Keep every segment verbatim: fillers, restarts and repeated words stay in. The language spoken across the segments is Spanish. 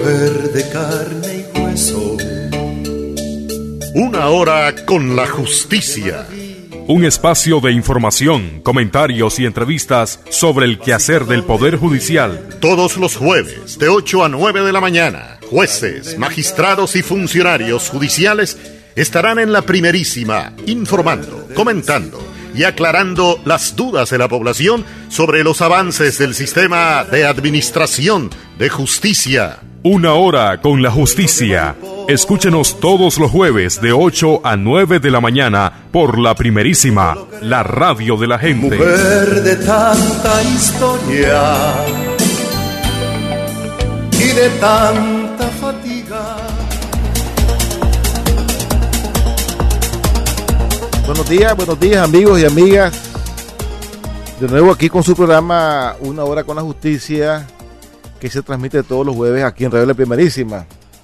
mujer de carne y hueso. Una hora con la justicia. Un espacio de información, comentarios y entrevistas sobre el quehacer del Poder Judicial. Todos los jueves, de ocho a nueve de la mañana, jueces, magistrados y funcionarios judiciales estarán en la primerísima, informando, comentando y aclarando las dudas de la población sobre los avances del sistema de administración de justicia. Una hora con la justicia. Escúchenos todos los jueves de ocho a nueve de la mañana por la primerísima, la radio de la gente. Mujer de tanta historia y de tanta fatiga. Buenos días, buenos días amigos y amigas. De nuevo aquí con su programa Una hora con la justicia, que se transmite todos los jueves aquí en Radio La Primerísima.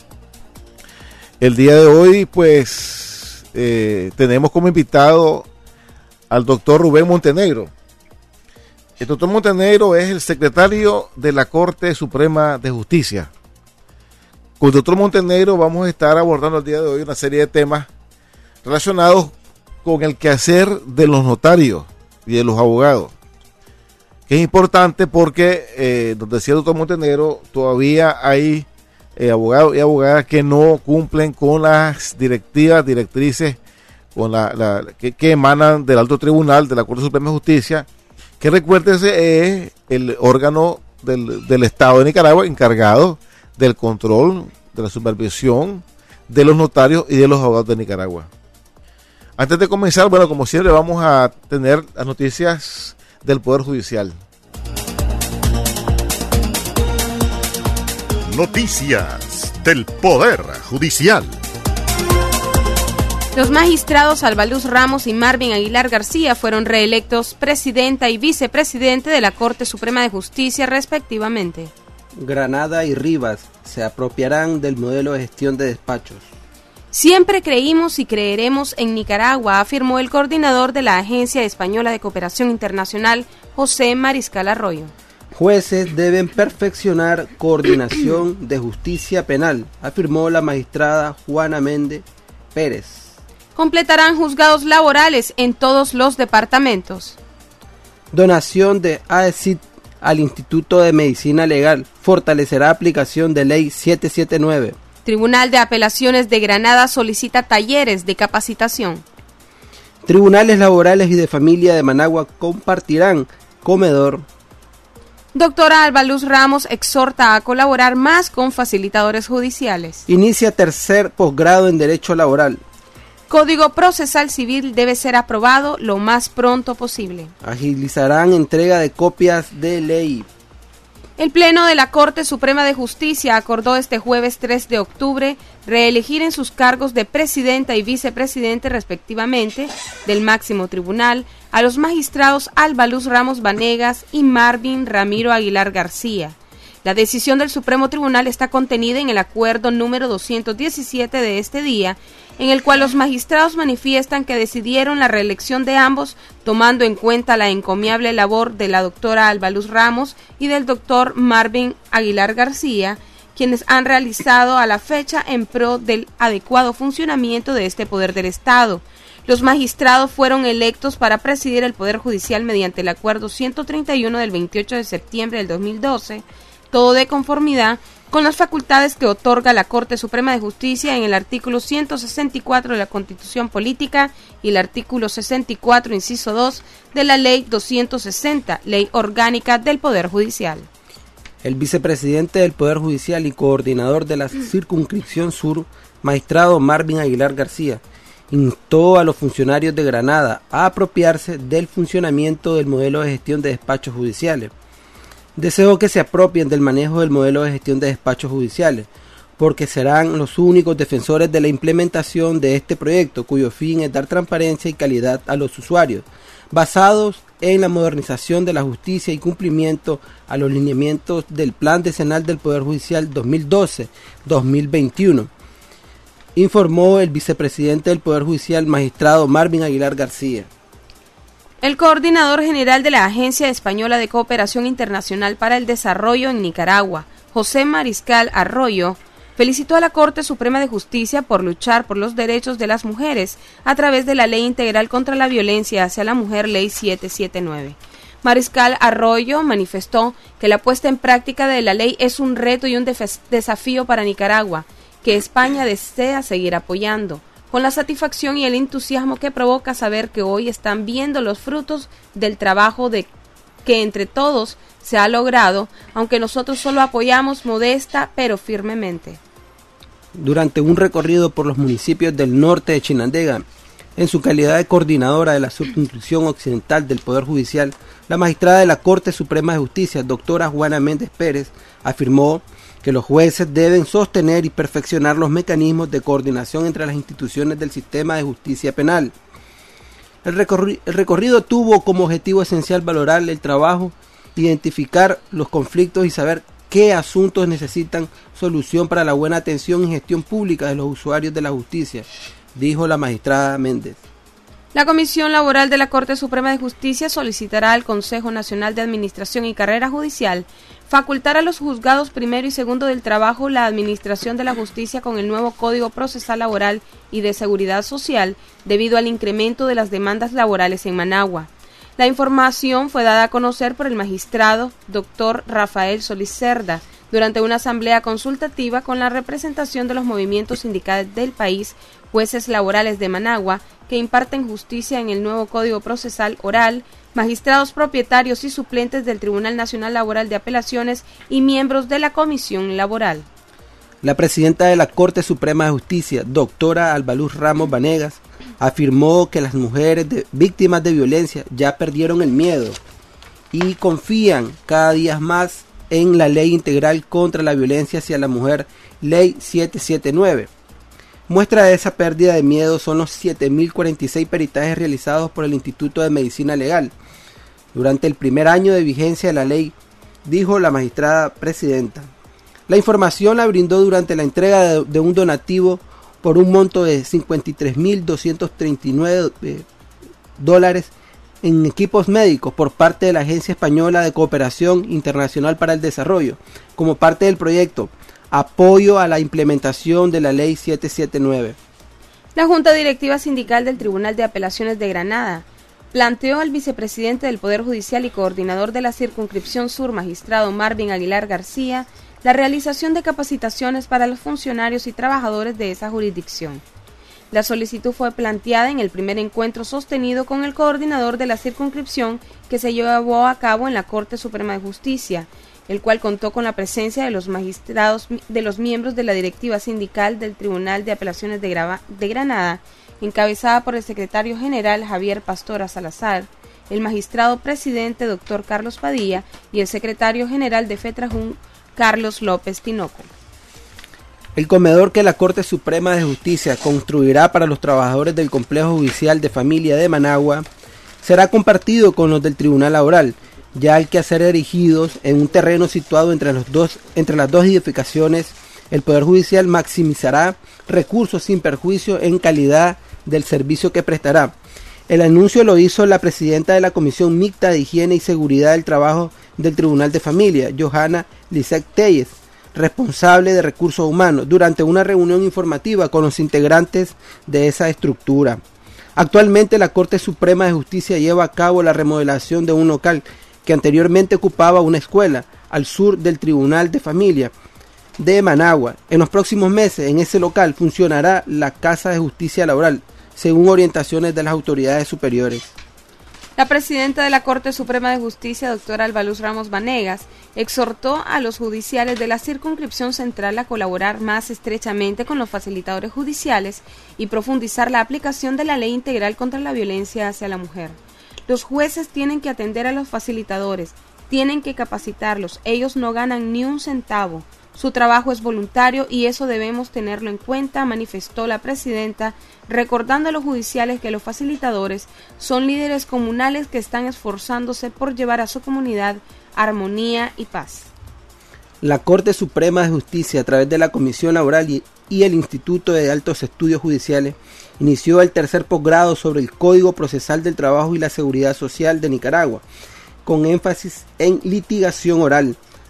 El día de hoy, pues, eh, tenemos como invitado al doctor Rubén Montenegro. El doctor Montenegro es el secretario de la Corte Suprema de Justicia. Con el doctor Montenegro vamos a estar abordando el día de hoy una serie de temas relacionados con el quehacer de los notarios y de los abogados, que es importante porque, eh, nos decía el doctor Montenegro, todavía hay eh, abogados y abogadas que no cumplen con las directivas, directrices con la, la, que, que emanan del Alto Tribunal, de la Corte Suprema de Justicia, que recuérdese es el órgano del, del Estado de Nicaragua encargado del control, de la supervisión de los notarios y de los abogados de Nicaragua. Antes de comenzar, bueno, como siempre vamos a tener las noticias del Poder Judicial. Noticias del Poder Judicial. Los magistrados Albaluz Ramos y Marvin Aguilar García fueron reelectos presidenta y vicepresidente de la Corte Suprema de Justicia, respectivamente. Granada y Rivas se apropiarán del modelo de gestión de despachos. Siempre creímos y creeremos en Nicaragua, afirmó el coordinador de la Agencia Española de Cooperación Internacional, José Mariscal Arroyo. Jueces deben perfeccionar coordinación de justicia penal, afirmó la magistrada Juana Méndez Pérez. Completarán juzgados laborales en todos los departamentos. Donación de A E S I T al Instituto de Medicina Legal fortalecerá aplicación de Ley setecientos setenta y nueve. Tribunal de Apelaciones de Granada solicita talleres de capacitación. Tribunales laborales y de familia de Managua compartirán comedor. Doctora Albaluz Ramos exhorta a colaborar más con facilitadores judiciales. Inicia tercer posgrado en Derecho Laboral. Código Procesal Civil debe ser aprobado lo más pronto posible. Agilizarán entrega de copias de ley. El Pleno de la Corte Suprema de Justicia acordó este jueves tres de octubre reelegir en sus cargos de presidenta y vicepresidente respectivamente del máximo tribunal a los magistrados Albaluz Ramos Vanegas y Marvin Ramiro Aguilar García. La decisión del Supremo Tribunal está contenida en el acuerdo número doscientos diecisiete de este día, en el cual los magistrados manifiestan que decidieron la reelección de ambos tomando en cuenta la encomiable labor de la doctora Albaluz Ramos y del doctor Marvin Aguilar García, quienes han realizado a la fecha en pro del adecuado funcionamiento de este poder del Estado. Los magistrados fueron electos para presidir el Poder Judicial mediante el acuerdo ciento treinta y uno del veintiocho de septiembre del dos mil doce, todo de conformidad con las facultades que otorga la Corte Suprema de Justicia en el artículo ciento sesenta y cuatro de la Constitución Política y el artículo sesenta y cuatro, inciso dos, de la Ley doscientos sesenta, Ley Orgánica del Poder Judicial. El vicepresidente del Poder Judicial y coordinador de la Circunscripción Sur, magistrado Marvin Aguilar García, instó a los funcionarios de Granada a apropiarse del funcionamiento del modelo de gestión de despachos judiciales. Deseó que se apropien del manejo del modelo de gestión de despachos judiciales, porque serán los únicos defensores de la implementación de este proyecto, cuyo fin es dar transparencia y calidad a los usuarios, basados en la modernización de la justicia y cumplimiento a los lineamientos del Plan Decenal del Poder Judicial dos mil doce a dos mil veintiuno, informó el vicepresidente del Poder Judicial, magistrado Marvin Aguilar García. El coordinador general de la Agencia Española de Cooperación Internacional para el Desarrollo en Nicaragua, José Mariscal Arroyo, felicitó a la Corte Suprema de Justicia por luchar por los derechos de las mujeres a través de la Ley Integral contra la Violencia hacia la Mujer, Ley siete siete nueve. Mariscal Arroyo manifestó que la puesta en práctica de la ley es un reto y un desafío para Nicaragua, que España desea seguir apoyando, con la satisfacción y el entusiasmo que provoca saber que hoy están viendo los frutos del trabajo de que entre todos se ha logrado, aunque nosotros solo apoyamos modesta pero firmemente. Durante un recorrido por los municipios del norte de Chinandega, en su calidad de coordinadora de la circunscripción occidental del Poder Judicial, la magistrada de la Corte Suprema de Justicia, doctora Juana Méndez Pérez, afirmó que los jueces deben sostener y perfeccionar los mecanismos de coordinación entre las instituciones del sistema de justicia penal. El, recorri- el recorrido tuvo como objetivo esencial valorar el trabajo, identificar los conflictos y saber qué asuntos necesitan solución para la buena atención y gestión pública de los usuarios de la justicia, dijo la magistrada Méndez. La Comisión Laboral de la Corte Suprema de Justicia solicitará al Consejo Nacional de Administración y Carrera Judicial facultar a los juzgados primero y segundo del trabajo la administración de la justicia con el nuevo Código Procesal Laboral y de Seguridad Social debido al incremento de las demandas laborales en Managua. La información fue dada a conocer por el magistrado doctor Rafael Solís Cerda durante una asamblea consultativa con la representación de los movimientos sindicales del país, jueces laborales de Managua, que imparten justicia en el nuevo Código Procesal Oral, magistrados propietarios y suplentes del Tribunal Nacional Laboral de Apelaciones y miembros de la Comisión Laboral. La presidenta de la Corte Suprema de Justicia, doctora Albaluz Ramos Vanegas, afirmó que las mujeres de, víctimas de violencia ya perdieron el miedo y confían cada día más en la Ley Integral contra la Violencia hacia la Mujer, Ley siete siete nueve. Muestra de esa pérdida de miedo son los siete mil cuarenta y seis peritajes realizados por el Instituto de Medicina Legal durante el primer año de vigencia de la ley, dijo la magistrada presidenta. La información la brindó durante la entrega de, de un donativo por un monto de cincuenta y tres mil doscientos treinta y nueve eh, dólares en equipos médicos por parte de la Agencia Española de Cooperación Internacional para el Desarrollo, como parte del proyecto Apoyo a la implementación de la Ley siete siete nueve. La Junta Directiva Sindical del Tribunal de Apelaciones de Granada planteó al vicepresidente del Poder Judicial y coordinador de la Circunscripción Sur, magistrado Marvin Aguilar García, la realización de capacitaciones para los funcionarios y trabajadores de esa jurisdicción. La solicitud fue planteada en el primer encuentro sostenido con el coordinador de la circunscripción que se llevó a cabo en la Corte Suprema de Justicia, el cual contó con la presencia de los magistrados de los miembros de la directiva sindical del Tribunal de Apelaciones de, Grava, de Granada, encabezada por el secretario general Javier Pastora Salazar, el magistrado presidente doctor Carlos Padilla y el secretario general de FETRAJUN Carlos López Tinoco. El comedor que la Corte Suprema de Justicia construirá para los trabajadores del Complejo Judicial de Familia de Managua será compartido con los del Tribunal Laboral, ya al que ser erigidos en un terreno situado entre, los dos, entre las dos edificaciones. El Poder Judicial maximizará recursos sin perjuicio en calidad del servicio que prestará. El anuncio lo hizo la presidenta de la Comisión Mixta de Higiene y Seguridad del Trabajo del Tribunal de Familia, Johanna Lisek Telles, responsable de recursos humanos, durante una reunión informativa con los integrantes de esa estructura. Actualmente la Corte Suprema de Justicia lleva a cabo la remodelación de un local que anteriormente ocupaba una escuela al sur del Tribunal de Familia de Managua. En los próximos meses en ese local funcionará la Casa de Justicia Laboral, según orientaciones de las autoridades superiores. La presidenta de la Corte Suprema de Justicia, doctora Albaluz Ramos Vanegas, exhortó a los judiciales de la circunscripción central a colaborar más estrechamente con los facilitadores judiciales y profundizar la aplicación de la Ley Integral contra la Violencia hacia la Mujer. Los jueces tienen que atender a los facilitadores, tienen que capacitarlos, ellos no ganan ni un centavo. Su trabajo es voluntario y eso debemos tenerlo en cuenta, manifestó la presidenta, recordando a los judiciales que los facilitadores son líderes comunales que están esforzándose por llevar a su comunidad armonía y paz. La Corte Suprema de Justicia, a través de la Comisión Laboral y, y el Instituto de Altos Estudios Judiciales, inició el tercer posgrado sobre el Código Procesal del Trabajo y la Seguridad Social de Nicaragua, con énfasis en litigación oral.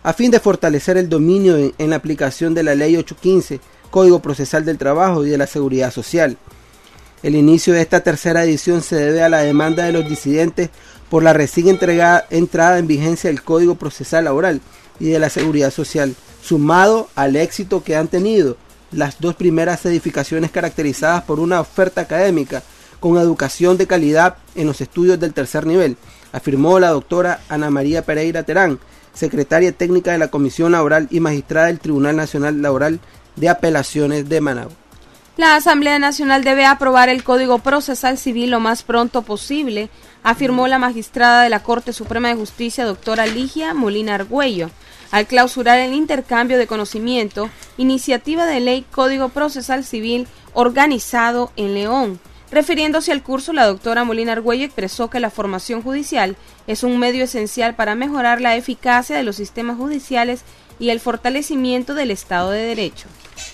a fin de fortalecer el dominio en, en la aplicación de la Ley ochocientos quince, Código Procesal del Trabajo y de la Seguridad Social. El inicio de esta tercera edición se debe a la demanda de los disidentes por la recién entregada, entrada en vigencia del Código Procesal Laboral y de la Seguridad Social, sumado al éxito que han tenido las dos primeras edificaciones caracterizadas por una oferta académica con educación de calidad en los estudios del tercer nivel, afirmó la doctora Ana María Pereira Terán, secretaria técnica de la Comisión Laboral y magistrada del Tribunal Nacional Laboral de Apelaciones de Managua. La Asamblea Nacional debe aprobar el Código Procesal Civil lo más pronto posible, afirmó la magistrada de la Corte Suprema de Justicia, doctora Ligia Molina Argüello, al clausurar el intercambio de conocimiento, iniciativa de ley Código Procesal Civil organizado en León. Refiriéndose al curso, la doctora Molina Argüello expresó que la formación judicial es un medio esencial para mejorar la eficacia de los sistemas judiciales y el fortalecimiento del Estado de Derecho.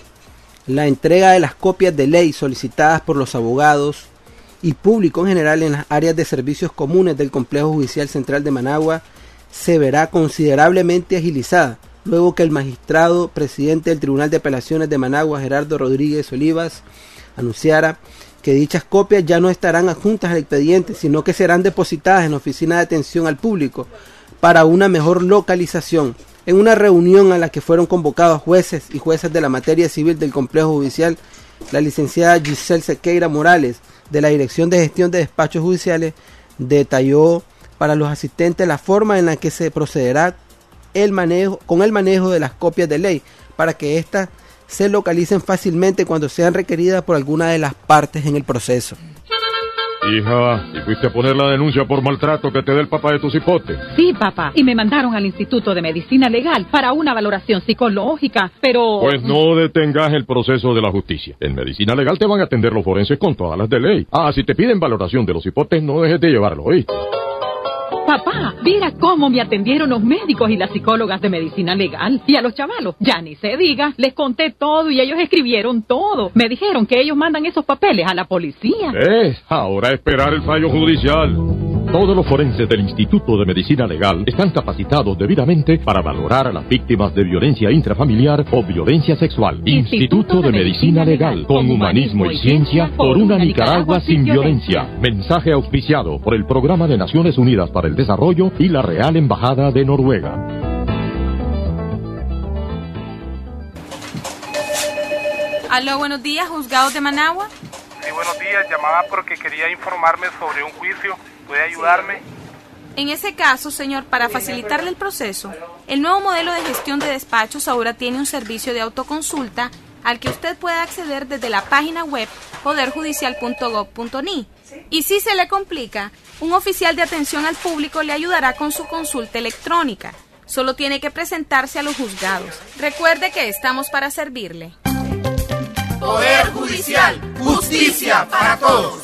La entrega de las copias de ley solicitadas por los abogados y público en general en las áreas de servicios comunes del Complejo Judicial Central de Managua se verá considerablemente agilizada, luego que el magistrado presidente del Tribunal de Apelaciones de Managua, Gerardo Rodríguez Olivas, anunciara que dichas copias ya no estarán adjuntas al expediente, sino que serán depositadas en la Oficina de Atención al Público para una mejor localización. En una reunión a la que fueron convocados jueces y juezas de la materia civil del Complejo Judicial, la licenciada Giselle Sequeira Morales, de la Dirección de Gestión de Despachos Judiciales, detalló para los asistentes la forma en la que se procederá el manejo, con el manejo de las copias de ley, para que éstas se localicen fácilmente cuando sean requeridas por alguna de las partes en el proceso. Hija, ¿y fuiste a poner la denuncia por maltrato que te dé el papá de tu cipote? Sí, papá, y me mandaron al Instituto de Medicina Legal para una valoración psicológica, pero... Pues no detengas el proceso de la justicia. En Medicina Legal te van a atender los forenses con todas las de ley. Ah, si te piden valoración de los cipotes, no dejes de llevarlo, ¿oíste? Papá, mira cómo me atendieron los médicos y las psicólogas de Medicina Legal. Y a los chavalos, ya ni se diga, les conté todo y ellos escribieron todo. Me dijeron que ellos mandan esos papeles a la policía. ¿Ves? Ahora esperar el fallo judicial. Todos los forenses del Instituto de Medicina Legal están capacitados debidamente para valorar a las víctimas de violencia intrafamiliar o violencia sexual. Instituto de Medicina Legal, con humanismo y ciencia, por una Nicaragua sin violencia. Mensaje auspiciado por el Programa de Naciones Unidas para el Desarrollo y la Real Embajada de Noruega. Aló, buenos días, juzgados de Managua. Sí, buenos días, llamaba porque quería informarme sobre un juicio. ¿Puede ayudarme? En ese caso, señor, para facilitarle el proceso, el nuevo modelo de gestión de despachos ahora tiene un servicio de autoconsulta al que usted puede acceder desde la página web poder judicial punto gob punto ni. Y si se le complica, un oficial de atención al público le ayudará con su consulta electrónica. Solo tiene que presentarse a los juzgados. Recuerde que estamos para servirle. Poder Judicial, justicia para todos.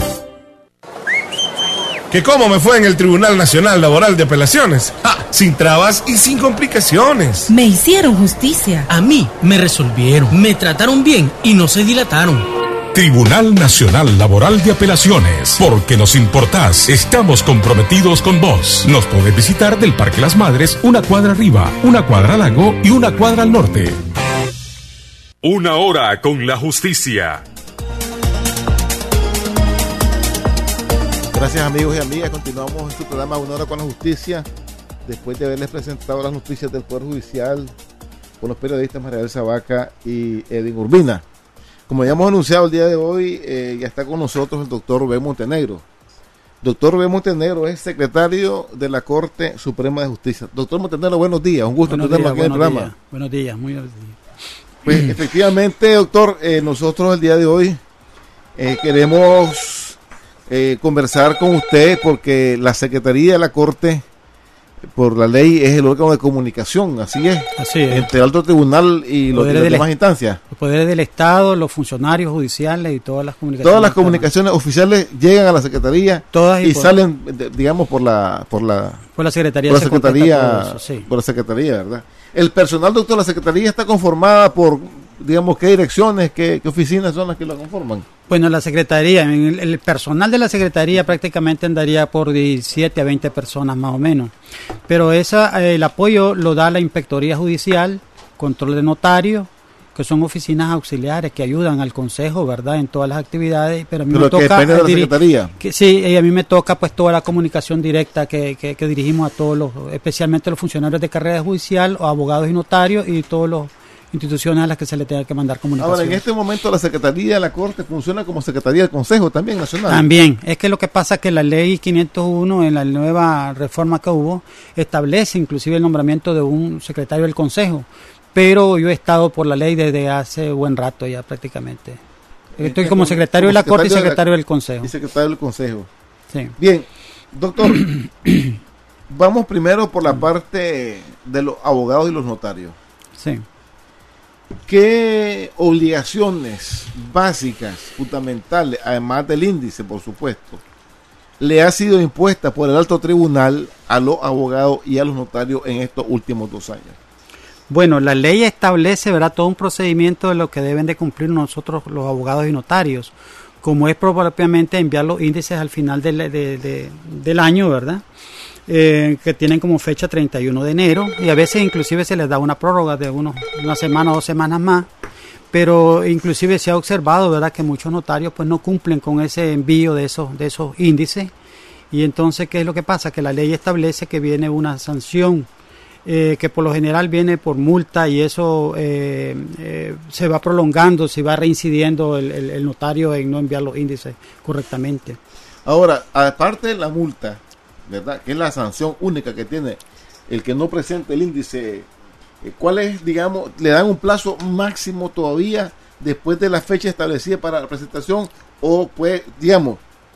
¿Que cómo me fue en el Tribunal Nacional Laboral de Apelaciones? Ah, sin trabas y sin complicaciones. Me hicieron justicia. A mí me resolvieron, me trataron bien y no se dilataron. Tribunal Nacional Laboral de Apelaciones. Porque nos importás, estamos comprometidos con vos. Nos podés visitar del Parque Las Madres, una cuadra arriba, una cuadra al lago y una cuadra al norte. Una hora con la justicia. Gracias, amigos y amigas. Continuamos en su programa Una Hora con la Justicia, después de haberles presentado las noticias del Poder Judicial con los periodistas María del Zabaca y Edwin Urbina. Como ya hemos anunciado el día de hoy, eh, ya está con nosotros el doctor Rubén Montenegro. Doctor Rubén Montenegro es secretario de la Corte Suprema de Justicia. Doctor Montenegro, buenos días. Un gusto tenerlo aquí en el programa. Días, buenos días, muy buenos días. Pues efectivamente, doctor, eh, nosotros el día de hoy eh, queremos... Eh, conversar con usted porque la Secretaría de la Corte, por la ley, es el órgano de comunicación, así es, así es. Entre el alto tribunal y, los, y las demás instancias. Los poderes del Estado, los funcionarios judiciales y todas las comunicaciones. Todas las comunicaciones oficiales llegan a la Secretaría todas y, y por, salen, digamos, por la por la por la Secretaría, por la Secretaría, eso, sí. por la Secretaría, ¿verdad? El personal, doctor, la Secretaría está conformada por digamos, qué direcciones, qué, qué oficinas son las que lo conforman? Bueno, la Secretaría, el, el personal de la Secretaría prácticamente andaría por diecisiete a veinte personas más o menos, pero esa, eh, el apoyo lo da la Inspectoría Judicial, Control de Notario, que son oficinas auxiliares que ayudan al Consejo, ¿verdad?, en todas las actividades, pero a mí pero me que toca... depende de la diri- Secretaría. Que, sí, y a mí me toca pues toda la comunicación directa que, que, que dirigimos a todos los, especialmente los funcionarios de carrera judicial, o abogados y notarios, y todas las instituciones a las que se le tenga que mandar comunicación. Ahora, en este momento la Secretaría de la Corte funciona como Secretaría del Consejo también nacional. También, es que lo que pasa es que la ley quinientos uno, en la nueva reforma que hubo, establece inclusive el nombramiento de un secretario del Consejo, pero yo he estado por la ley desde hace buen rato ya prácticamente. Estoy como secretario de la Corte y secretario del Consejo. Y secretario del Consejo. Sí. Bien, doctor, vamos primero por la parte de los abogados y los notarios. Sí. ¿Qué obligaciones básicas, fundamentales, además del índice, por supuesto, le ha sido impuesta por el alto tribunal a los abogados y a los notarios en estos últimos dos años? Bueno, la ley establece, ¿verdad?, todo un procedimiento de lo que deben de cumplir nosotros los abogados y notarios, como es propiamente enviar los índices al final del, de, de, del año, ¿verdad?, eh, que tienen como fecha treinta y uno de enero, y a veces inclusive se les da una prórroga de unos, una semana o dos semanas más, pero inclusive se ha observado, ¿verdad?, que muchos notarios pues no cumplen con ese envío de esos, de esos índices, y entonces, ¿qué es lo que pasa? Que la ley establece que viene una sanción, Eh, que por lo general viene por multa, y eso eh, eh, se va prolongando, se va reincidiendo el, el, el notario en no enviar los índices correctamente. Ahora, aparte de la multa, ¿verdad?, que es la sanción única que tiene el que no presente el índice, eh, ¿cuál es, digamos, le dan un plazo máximo todavía después de la fecha establecida para la presentación? O pues, digamos,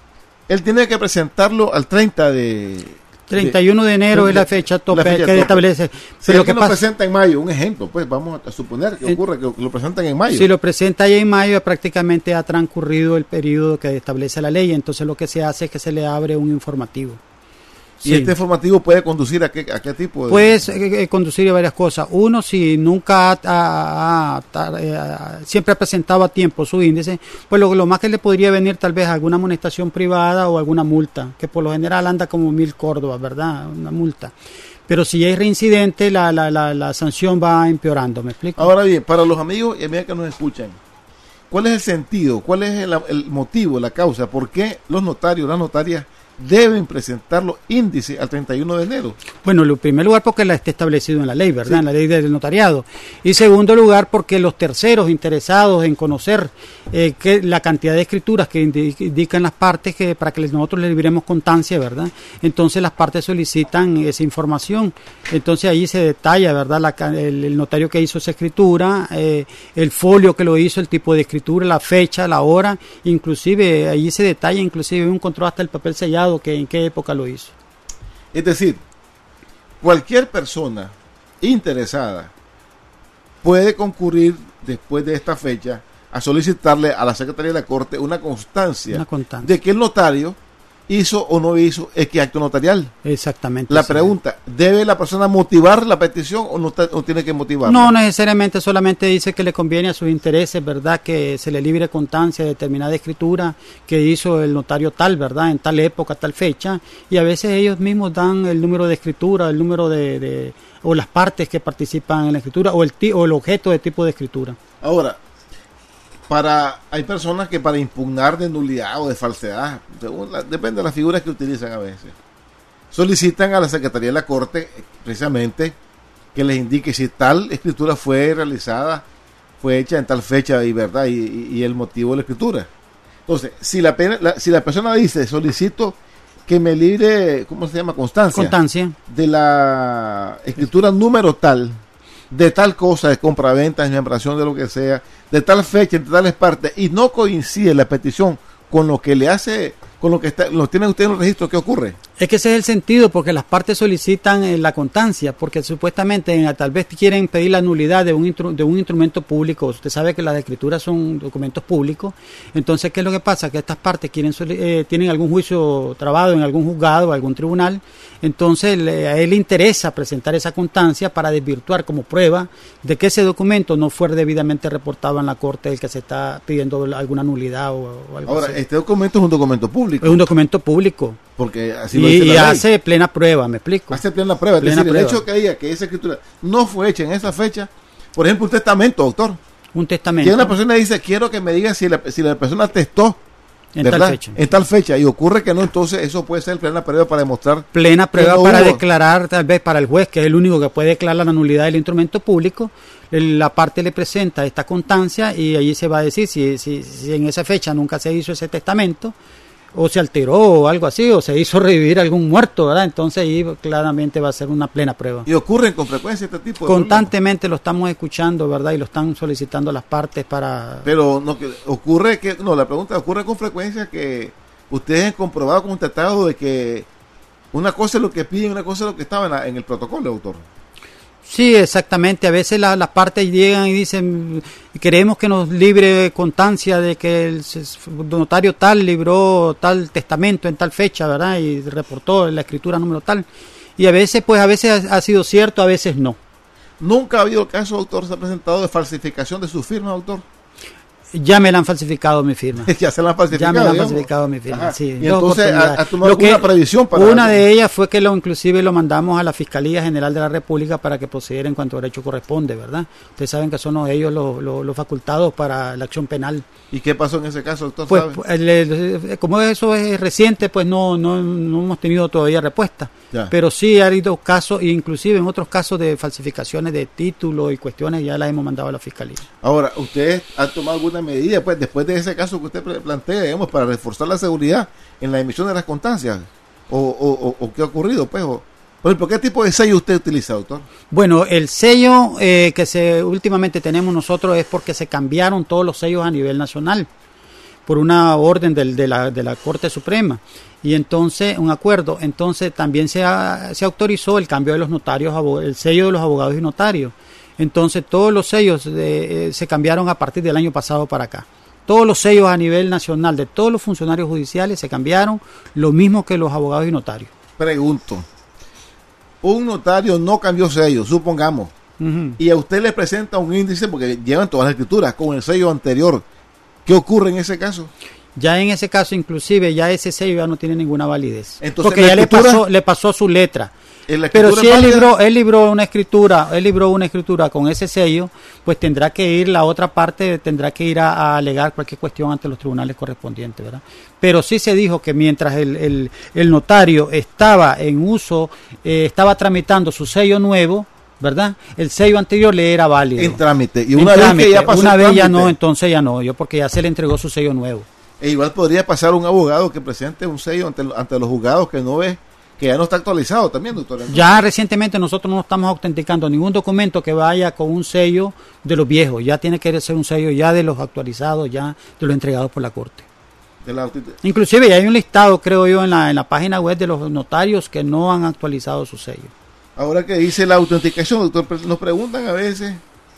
él tiene que presentarlo al treinta de... treinta y uno de enero de, es la fecha tope la fecha que tope. establece. Si pero lo que lo pasa, presenta en mayo, un ejemplo, pues vamos a suponer que ocurre que lo presentan en mayo. Si lo presenta ya en mayo, prácticamente ha transcurrido el periodo que establece la ley, entonces lo que se hace es que se le abre un informativo. ¿Y sí. este informativo puede conducir a qué, a qué tipo de...? Puede eh, conducir a varias cosas. Uno, si nunca ha, ha, ha, ha, siempre ha presentado a tiempo su índice, pues lo, lo más que le podría venir tal vez alguna amonestación privada o alguna multa, que por lo general anda como mil córdobas, ¿verdad? Una multa. Pero si es reincidente, la, la, la, la sanción va empeorando, ¿me explico? Ahora bien, para los amigos y amigas que nos escuchan, ¿cuál es el sentido? ¿Cuál es el, el motivo, la causa? ¿Por qué los notarios, las notarias deben presentar los índices al treinta y uno de enero? Bueno, en primer lugar porque la está establecido en la ley, ¿verdad? Sí. En la ley del notariado. Y segundo lugar porque los terceros interesados en conocer eh, que la cantidad de escrituras que indican las partes, que para que nosotros les libremos constancia, ¿verdad? Entonces las partes solicitan esa información. Entonces ahí se detalla, ¿verdad? La, el, el notario que hizo esa escritura, eh, el folio que lo hizo, el tipo de escritura, la fecha, la hora, inclusive ahí se detalla, inclusive un control hasta el papel sellado, que en qué época lo hizo. Es decir, cualquier persona interesada puede concurrir después de esta fecha a solicitarle a la Secretaría de la Corte una constancia, una constancia. de que el notario hizo o no hizo X acto notarial. Exactamente. La sí. pregunta, ¿debe la persona motivar la petición o no, o tiene que motivarla? No necesariamente, solamente dice que le conviene a sus intereses, ¿verdad? Que se le libre constancia de determinada escritura que hizo el notario tal, ¿verdad? En tal época, tal fecha, y a veces ellos mismos dan el número de escritura, el número de, de o las partes que participan en la escritura, o el, o el objeto de tipo de escritura. Ahora, para hay personas que para impugnar de nulidad o de falsedad, según la, depende de las figuras que utilizan a veces, solicitan a la Secretaría de la Corte precisamente que les indique si tal escritura fue realizada, fue hecha en tal fecha y verdad y, y, y el motivo de la escritura. Entonces, si la, pena, la si la persona dice solicito que me libre, ¿cómo se llama? Constancia. Constancia. De la escritura número tal, de tal cosa, de compraventa, desmembración, de lo que sea, de tal fecha, entre tales partes, y no coincide la petición con lo que le hace, con lo que está, lo tiene usted en el registro, ¿qué ocurre? Es que ese es el sentido, porque las partes solicitan eh, la constancia, porque supuestamente eh, tal vez quieren pedir la nulidad de un, instru- de un instrumento público. Usted sabe que las escrituras son documentos públicos. Entonces, ¿qué es lo que pasa? Que estas partes quieren soli- eh, tienen algún juicio trabado en algún juzgado o algún tribunal. Entonces, le, a él le interesa presentar esa constancia para desvirtuar como prueba de que ese documento no fue debidamente reportado en la corte del que se está pidiendo alguna nulidad o, o algo Ahora, así. este documento es un documento público. Es un documento público. Porque así lo Y, dice la y ley. hace plena prueba, ¿me explico? Hace plena prueba. Plena es decir, prueba. el hecho que diga que esa escritura no fue hecha en esa fecha, por ejemplo, un testamento, doctor. Un testamento. Que una persona dice, quiero que me diga si la, si la persona testó En ¿verdad? tal fecha. En tal fecha. Y ocurre que no, entonces eso puede ser plena prueba para demostrar. Plena prueba que no para hubo. declarar, tal vez para el juez, que es el único que puede declarar la nulidad del instrumento público. el- La parte le presenta esta constancia y allí se va a decir si, si, si en esa fecha nunca se hizo ese testamento, o se alteró o algo así, o se hizo revivir algún muerto, ¿verdad? Entonces ahí claramente va a ser una plena prueba. Y ocurren con frecuencia este tipo de Constantemente lo estamos escuchando, ¿verdad? Y lo están solicitando las partes para... Pero no que ocurre que, no, la pregunta ocurre con frecuencia que ustedes han comprobado, constatado de que una cosa es lo que piden, una cosa es lo que estaba en, la- en el protocolo, doctor. Sí, exactamente. A veces la- las partes llegan y dicen, queremos que nos libre constancia de que el s- notario tal libró tal testamento en tal fecha, ¿verdad? Y reportó la escritura número tal. Y a veces, pues a veces ha, ha sido cierto, a veces no. Nunca ha habido caso, doctor, se ha presentado de falsificación de su firma, doctor. Ya me la han falsificado mi firma. Ya se la han falsificado. Ya me la han digamos. falsificado mi firma, Ajá. sí. Y dos entonces, oportunidades. ¿ha, ha tomado Lo que- alguna previsión para Una de ellas fue que lo inclusive lo mandamos a la Fiscalía General de la República para que procediera en cuanto a derecho corresponde, ¿verdad? Ustedes saben que son los- ellos los, los, los facultados para la acción penal. ¿Y qué pasó en ese caso, doctor? Pues ¿sabe? el- el- como eso es reciente, pues no, no, no hemos tenido todavía respuesta. Ya. Pero sí ha habido casos, e inclusive en otros casos de falsificaciones de títulos y cuestiones, ya las hemos mandado a la Fiscalía. Ahora, ¿ustedes han tomado alguna medida, pues, después de ese caso que usted pre- plantea, digamos, para reforzar la seguridad en la emisión de las constancias? ¿O, o, o- o qué ha ocurrido, pues? O- por ejemplo, ¿qué tipo de sello usted utiliza, doctor? Bueno, el sello eh, que se últimamente tenemos nosotros es porque se cambiaron todos los sellos a nivel nacional por una orden del- de, la, de la Corte Suprema y entonces un acuerdo, entonces también se, ha- se autorizó el cambio de los notarios, abo- el sello de los abogados y notarios. Entonces todos los sellos de- eh, se cambiaron a partir del año pasado para acá. Todos los sellos a nivel nacional de todos los funcionarios judiciales se cambiaron, lo mismo que los abogados y notarios. Pregunto. Un notario no cambió sello, supongamos, Ujú. y a usted le presenta un índice, porque llevan todas las escrituras con el sello anterior. ¿Qué ocurre en ese caso? Ya en ese caso, inclusive, ya ese sello ya no tiene ninguna validez. Entonces, porque la ya le escritura- pasó, le pasó su letra. ¿En la Pero escritura si él válida? libró, él libró una escritura, él libró una escritura con ese sello, pues tendrá que ir, la otra parte tendrá que ir a, a alegar cualquier cuestión ante los tribunales correspondientes, ¿verdad? Pero sí se dijo que mientras el, el, el notario estaba en uso, eh, estaba tramitando su sello nuevo, ¿verdad? El sello anterior le era válido. En trámite. Y En una vez trámite. que ya pasó Una el vez ya trámite, no, entonces ya no, yo porque ya se le entregó su sello nuevo. E igual podría pasar un abogado que presente un sello ante, ante los juzgados que no ve, que ya no está actualizado también, doctor. Entonces, Ya recientemente nosotros no estamos autenticando ningún documento que vaya con un sello de los viejos, ya tiene que ser un sello ya de los actualizados, ya de los entregados por la Corte. de la- Inclusive ya hay un listado, creo yo, en la, en la página web de los notarios que no han actualizado su sello. Ahora que dice la autenticación, doctor, pre- nos preguntan a veces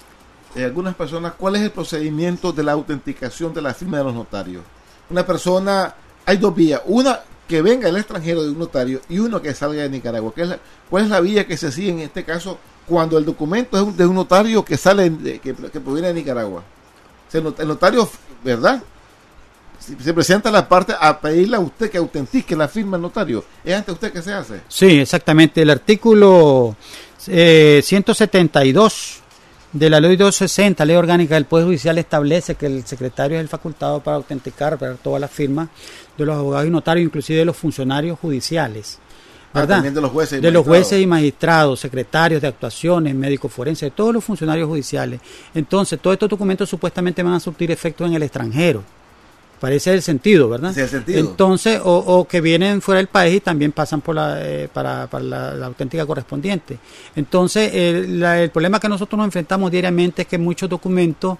eh, algunas personas cuál es el procedimiento de la autenticación de la firma de los notarios. Una persona, hay dos vías, una que venga del extranjero de un notario y uno que salga de Nicaragua. ¿Qué es la- ¿Cuál es la vía que se sigue en este caso cuando el documento es un- de un notario que sale, de- que, que proviene de Nicaragua? O sea, el not- el notario, ¿verdad? Se se presenta a la parte a pedirle a usted que autentique la firma del notario. ¿Es ante usted que se hace? Sí, exactamente. El artículo eh, ciento setenta y dos de la ley doscientos sesenta, ley orgánica del Poder Judicial, establece que el secretario es el facultado para autenticar para todas las firmas de los abogados y notarios, inclusive de los funcionarios judiciales. Ah, ¿Verdad? también de los jueces y de los magistrados. jueces y magistrados, secretarios de actuaciones, médicos forenses, de todos los funcionarios judiciales. Entonces, todos estos documentos supuestamente van a surtir efecto en el extranjero. Parece el sentido, ¿verdad? Sí, el sentido. Entonces, o, o que vienen fuera del país y también pasan por la, eh, para, para la, la auténtica correspondiente. Entonces, el, la- el problema que nosotros nos enfrentamos diariamente es que muchos documentos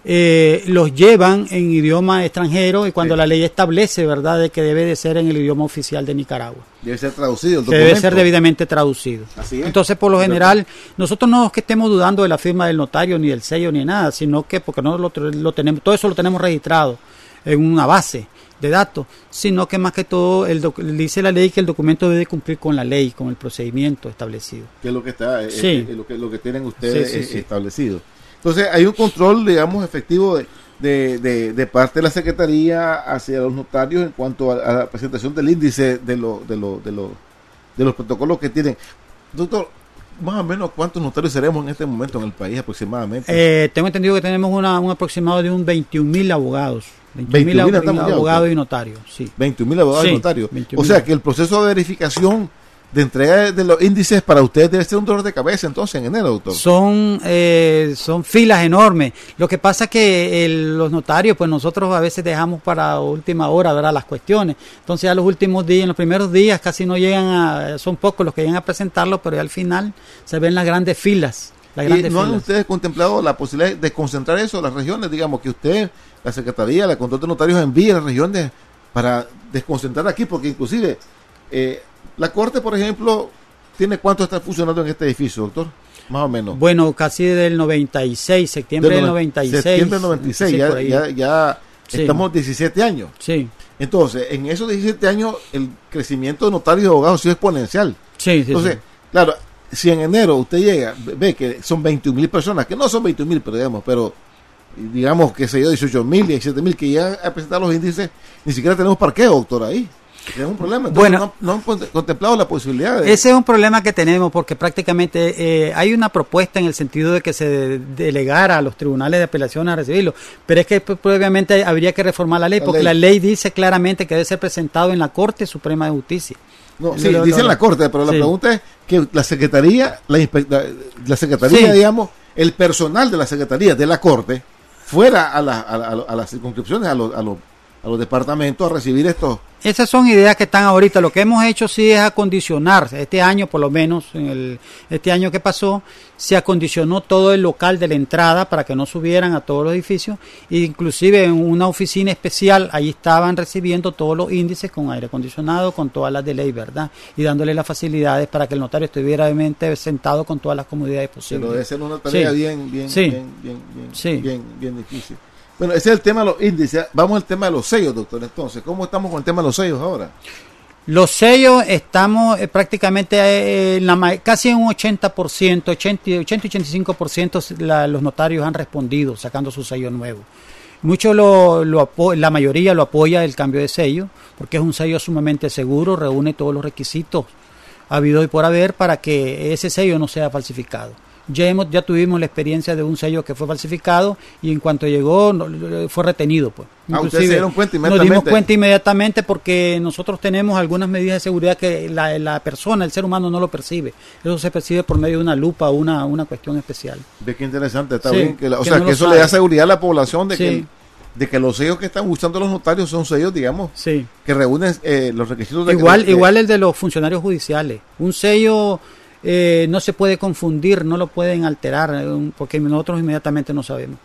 eh, los llevan en idioma extranjero y cuando sí. la ley establece, ¿verdad?, de que debe de ser en el idioma oficial de Nicaragua. Debe ser traducido el documento. Debe ser debidamente traducido. Así es. Entonces, por lo general, nosotros no es que estemos dudando de la firma del notario, ni del sello, ni nada, sino que porque no lo, lo tenemos, todo eso lo tenemos registrado en una base de datos, sino que más que todo el doc, dice la ley que el documento debe cumplir con la ley, con el procedimiento establecido. Que es lo que está, sí. es, es lo que lo que tienen ustedes sí, sí, sí. establecido. Entonces hay un control, digamos, efectivo de, de, de, de parte de la Secretaría hacia los notarios en cuanto a, a la presentación del índice de, lo, de, lo, de, lo, de los protocolos que tienen. Doctor, más o menos cuántos notarios seremos en este momento en el país aproximadamente. Eh, tengo entendido que tenemos una, un aproximado de un veintiún mil abogados. veintiún mil abogados y notarios, sí. veintiún mil abogados sí, y notarios. O sea que el proceso de verificación de entrega de los índices para ustedes debe ser un dolor de cabeza entonces en enero, doctor. Son eh, son filas enormes. Lo que pasa es que el, los notarios, pues nosotros a veces dejamos para última hora, ¿verdad?, las cuestiones. Entonces a los últimos días, en los primeros días casi no llegan a, son pocos los que llegan a presentarlo, pero ya al final se ven las grandes filas. Las grandes ¿Y no filas. han ustedes contemplado la posibilidad de concentrar eso en las regiones? Digamos que usted, la Secretaría, la Control de Notarios envíe a las regiones para desconcentrar aquí, porque inclusive eh, la Corte, por ejemplo, ¿tiene cuánto está funcionando en este edificio, doctor? Más o menos. Bueno, casi del noventa y seis, septiembre del noventa y seis. Septiembre del noventa y seis, sí, ya, ya, ya sí. Estamos diecisiete años. Sí. Entonces, en esos diecisiete años, el crecimiento de notarios y abogados ha sido exponencial. Sí, sí. Entonces, sí. claro, si en enero usted llega, ve que son veintiún mil personas, que no son veintiún mil, pero digamos, pero digamos que se dio dieciocho mil, diecisiete mil que llegan a presentar los índices, ni siquiera tenemos parqueo, doctor, ahí. Es un problema. Entonces, bueno, no, no han contemplado la posibilidad de... Ese es un problema que tenemos porque prácticamente eh, hay una propuesta en el sentido de que se delegara a los tribunales de apelación a recibirlo, pero es que previamente habría que reformar la ley, la porque ley. la ley dice claramente que debe ser presentado en la Corte Suprema de Justicia. No, sí, lo, dice lo, en la Corte, pero sí. La pregunta es que la Secretaría, la, la, la Secretaría, sí. digamos, el personal de la Secretaría de la Corte fuera a, la, a, a, a las circunscripciones, a los, a los a los departamentos a recibir estos. Esas son ideas que están ahorita. Lo que hemos hecho sí es acondicionar, este año por lo menos, en el, este año que pasó, se acondicionó todo el local de la entrada para que no subieran a todos los edificios, e inclusive en una oficina especial, ahí estaban recibiendo todos los índices con aire acondicionado, con todas las de ley, ¿verdad? Y dándole las facilidades para que el notario estuviera obviamente sentado con todas las comodidades posibles. Pero debe ser una tarea sí. bien, bien, sí. bien, bien, bien, sí. bien, bien difícil. Bueno, ese es el tema de los índices. Vamos al tema de los sellos, doctor. Entonces, ¿cómo estamos con el tema de los sellos ahora? Los sellos estamos eh, prácticamente eh, la, casi en un ochenta por ciento, ochenta y ochenta y ochenta y cinco por ciento la, los notarios han respondido sacando su sello nuevo. Muchos lo, lo la mayoría lo apoya el cambio de sello, porque es un sello sumamente seguro, reúne todos los requisitos habido y por haber para que ese sello no sea falsificado. Ya, hemos, ya tuvimos la experiencia de un sello que fue falsificado y en cuanto llegó no, fue retenido. Pues. Ah, ustedes se dieron cuenta inmediatamente. Nos dimos cuenta inmediatamente porque nosotros tenemos algunas medidas de seguridad que la, la persona, el ser humano no lo percibe. Eso se percibe por medio de una lupa o una, una cuestión especial. Ve qué interesante, está sí, bien. Que la, o que sea, no que eso sabe. Le da seguridad a la población de, sí. que, de que los sellos que están usando los notarios son sellos, digamos, sí. que reúnen eh, los requisitos. De igual, que, igual el de los funcionarios judiciales. Un sello... Eh, no se puede confundir, no lo pueden alterar, eh, porque nosotros inmediatamente no sabemos.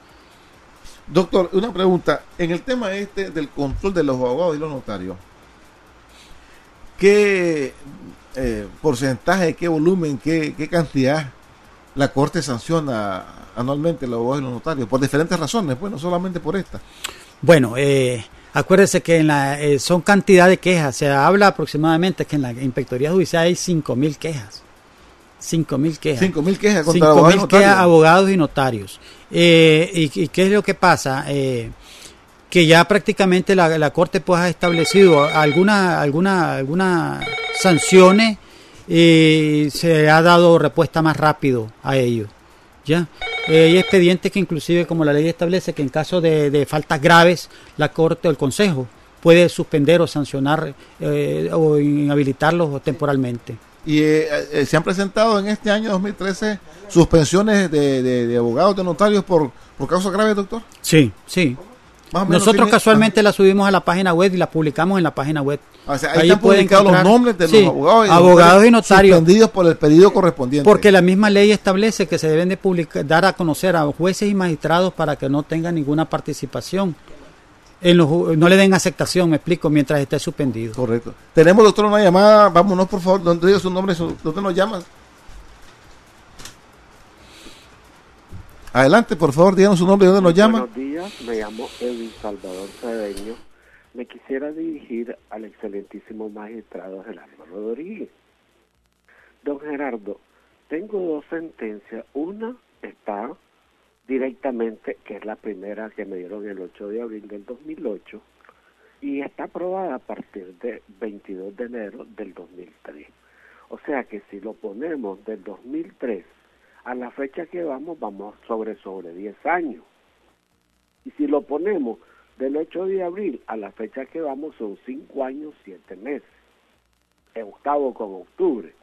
Doctor, una pregunta. En el tema este del control de los abogados y los notarios, ¿qué eh, porcentaje, qué volumen, qué, qué cantidad la Corte sanciona anualmente a los abogados y los notarios? Por diferentes razones, pues no solamente por esta. Bueno, eh... acuérdese que en la, eh, son cantidad de quejas. Se habla aproximadamente que en la Inspectoría Judicial hay cinco mil quejas. cinco mil quejas. cinco mil quejas contra cinco abogados, mil y notarios. Quejas, abogados y notarios. Eh, y, ¿Y qué es lo que pasa? Eh, que ya prácticamente la, la Corte pues ha establecido algunas alguna, alguna sanciones y se ha dado respuesta más rápido a ello. Ya eh, hay expedientes que inclusive, como la ley establece, que en caso de, de faltas graves la Corte o el Consejo puede suspender o sancionar eh, o inhabilitarlos temporalmente. Y eh, eh, se han presentado en este año dos mil trece suspensiones de, de, de abogados, de notarios por, por causas graves, doctor. Sí, sí. Nosotros casualmente la subimos a la página web y la publicamos en la página web O sea, ahí, ahí están publicados los nombres de sí, los abogados y, abogados y notarios suspendidos por el pedido correspondiente. Porque la misma ley establece que se deben de publicar, dar a conocer a jueces y magistrados para que no tengan ninguna participación. En los, no le den aceptación, me explico, mientras esté suspendido. Correcto. Tenemos, doctor, una llamada. Vámonos, por favor. ¿Dónde diga su nombre? ¿Dónde nos llaman? Adelante, por favor, díganos su nombre y dónde nos llama. Buenos días, me llamo Edwin Salvador Cedeño. Me quisiera dirigir al excelentísimo magistrado Gerardo Rodríguez. Don Gerardo, tengo dos sentencias. Una está directamente, que es la primera que me dieron el ocho de abril del dos mil ocho, y está aprobada a partir del veintidós de enero del dos mil tres. O sea que si lo ponemos del dos mil tres a la fecha que vamos, vamos sobre sobre diez años. Y si lo ponemos del ocho de abril a la fecha que vamos, son cinco años, siete meses. En octavo con octubre.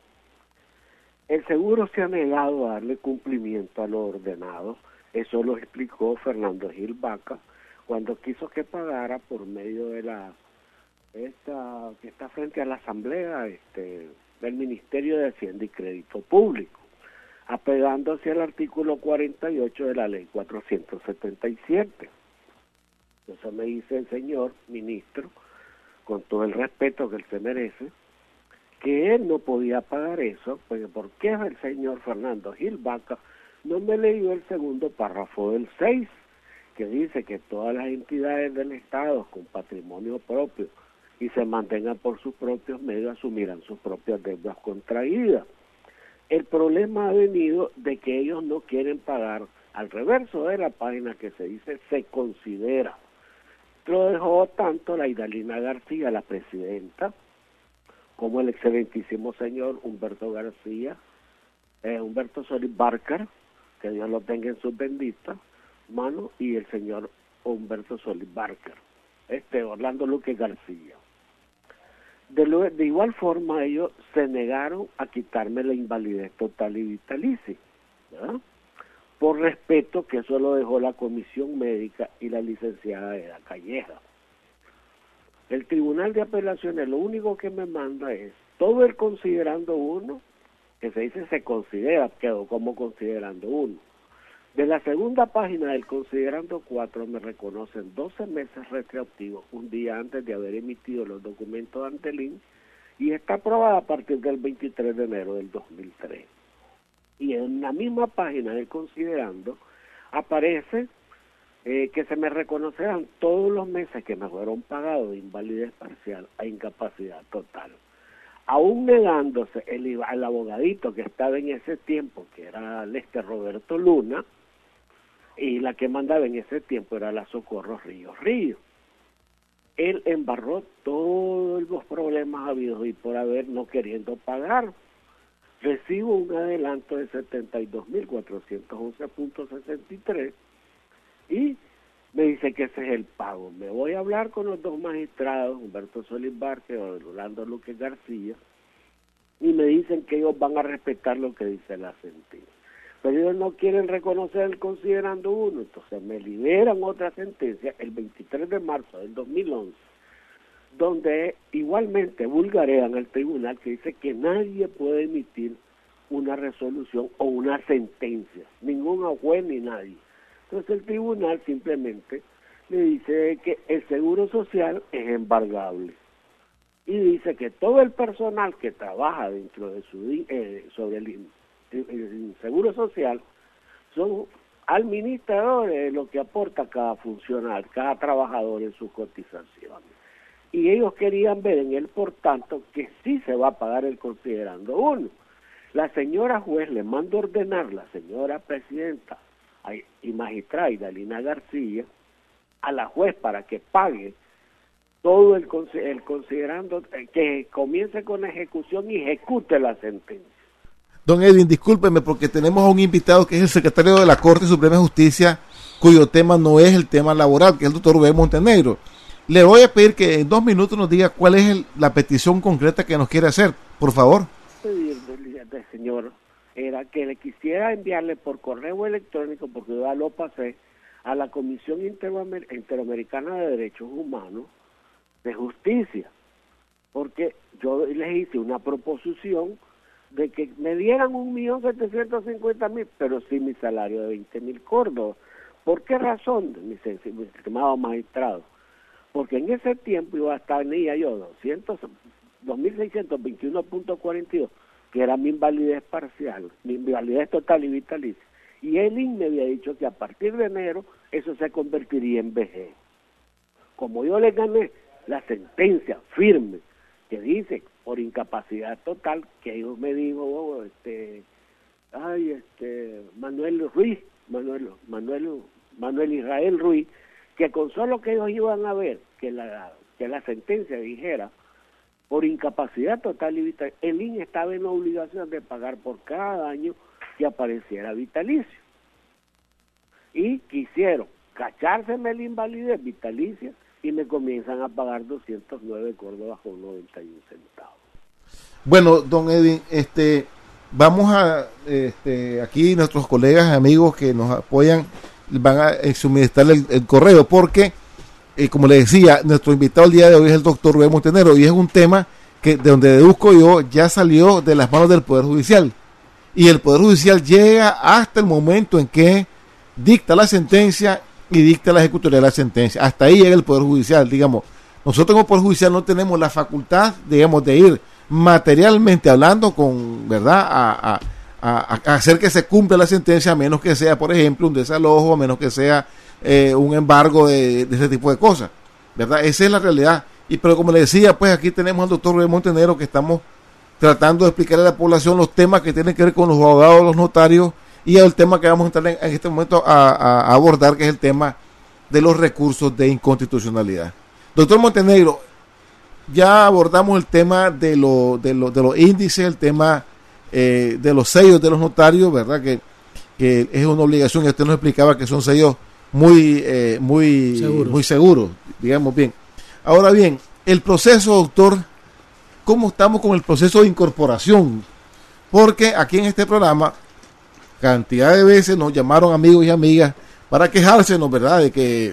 El seguro se ha negado a darle cumplimiento a lo ordenado. Eso lo explicó Fernando Gil Vaca cuando quiso que pagara por medio de la esta que está frente a la Asamblea este del Ministerio de Hacienda y Crédito Público, apegándose al artículo cuarenta y ocho de la ley cuatrocientos setenta y siete. Eso me dice el señor ministro, con todo el respeto que él se merece, que él no podía pagar eso, porque ¿por qué el señor Fernando Gil Vaca no me leyó el segundo párrafo del seis, que dice que todas las entidades del Estado con patrimonio propio y se mantengan por sus propios medios asumirán sus propias deudas contraídas? El problema ha venido de que ellos no quieren pagar. Al reverso de la página que se dice se considera. Lo dejó tanto la Idalina García, la presidenta, como el excelentísimo señor Humberto García, eh, Humberto Solís Barker, que Dios lo tenga en sus benditas manos, y el señor Humberto Solís Barker, este Orlando Luque García. De, lo, de igual forma ellos se negaron a quitarme la invalidez total y vitalicia, ¿verdad? Por respeto, que eso lo dejó la comisión médica y la licenciada Eda Calleja. El Tribunal de Apelaciones lo único que me manda es todo el considerando uno, que se dice se considera, quedó como considerando uno. De la segunda página del considerando cuatro me reconocen doce meses retroactivos, un día antes de haber emitido los documentos ante el I N S, y está aprobada a partir del veintitrés de enero del dos mil tres. Y en la misma página del considerando aparece eh, que se me reconocerán todos los meses que me fueron pagados de invalidez parcial a incapacidad total. Aún negándose el, el abogadito que estaba en ese tiempo, que era Lester Roberto Luna, y la que mandaba en ese tiempo era la Socorro Ríos Ríos. Él embarró todos los problemas habidos y por haber no queriendo pagar. Recibo un adelanto de setenta y dos mil cuatrocientos once punto sesenta y tres y me dice que ese es el pago. Me voy a hablar con los dos magistrados, Humberto Solís Barque o Orlando Luque García, y me dicen que ellos van a respetar lo que dice la sentencia. Pero ellos no quieren reconocer el considerando uno, entonces me liberan otra sentencia el veintitrés de marzo del dos mil once, donde igualmente vulgarean al tribunal que dice que nadie puede emitir una resolución o una sentencia, ningún juez ni nadie. Entonces el tribunal simplemente le dice que el seguro social es embargable y dice que todo el personal que trabaja dentro de su eh, sobre el, el seguro social son administradores de lo que aporta cada funcionario, cada trabajador en sus cotizaciones. Y ellos querían ver en él, por tanto, que sí se va a pagar el considerando uno. La señora juez le manda a ordenar, la señora presidenta y magistrada Idalina García, a la juez para que pague todo el, el considerando, que comience con la ejecución y ejecute la sentencia. Don Edwin, discúlpeme porque tenemos a un invitado que es el secretario de la Corte Suprema de Justicia, cuyo tema no es el tema laboral, que es el doctor Rubén Montenegro. Le voy a pedir que en dos minutos nos diga cuál es el, la petición concreta que nos quiere hacer, por favor. Pedirle, señor, era que le quisiera enviarle por correo electrónico, porque yo ya lo pasé, a la Comisión Interamer- Interamericana de Derechos Humanos de Justicia, porque yo les hice una proposición de que me dieran un millón setecientos cincuenta mil, pero sí mi salario de veinte mil córdobas. ¿Por qué razón, mi, mi estimado magistrado? Porque en ese tiempo iba a estar tenía yo dos mil seiscientos veintiuno punto cuarenta y dos, que era mi invalidez parcial, mi invalidez total y vitalicia. Y el I N me había dicho que a partir de enero eso se convertiría en vejez. Como yo le gané la sentencia firme que dice por incapacidad total, que ellos me dijo, oh, este, ay, este, Manuel Ruiz, Manuel, Manuel, Manuel Israel Ruiz, que con solo que ellos iban a ver que la, que la sentencia dijera por incapacidad total y vitalicia, el I N estaba en obligación de pagar por cada año que apareciera vitalicio. Y quisieron cachárseme la invalidez vitalicia y me comienzan a pagar doscientos nueve córdobas con noventa y un centavos. Bueno, don Edwin, este, vamos a, este, aquí nuestros colegas y amigos que nos apoyan van a eh, suministrar el, el correo, porque, eh, como le decía, nuestro invitado el día de hoy es el doctor Rubén Montenegro, y es un tema que, de donde deduzco yo, ya salió de las manos del Poder Judicial, y el Poder Judicial llega hasta el momento en que dicta la sentencia y dicta la ejecutoria de la sentencia. Hasta ahí llega el Poder Judicial, digamos. Nosotros como Poder Judicial no tenemos la facultad, digamos, de ir materialmente hablando con, ¿verdad?, a, a, a, a hacer que se cumpla la sentencia, a menos que sea, por ejemplo, un desalojo, a menos que sea eh, un embargo de, de ese tipo de cosas, ¿verdad? Esa es la realidad. Y pero como le decía, pues aquí tenemos al doctor Rubén Montenegro, que estamos tratando de explicarle a la población los temas que tienen que ver con los abogados, los notarios, y el tema que vamos a entrar en, en este momento a, a, a abordar, que es el tema de los recursos de inconstitucionalidad. Doctor Montenegro, ya abordamos el tema de, lo, de, lo, de los índices, el tema eh, de los sellos de los notarios, ¿verdad? Que, que es una obligación, y usted nos explicaba que son sellos muy, eh, muy, seguros. muy seguros, digamos bien. Ahora bien, el proceso, doctor, ¿cómo estamos con el proceso de incorporación? Porque aquí en este programa, cantidad de veces nos llamaron amigos y amigas para quejársenos, ¿verdad?, de que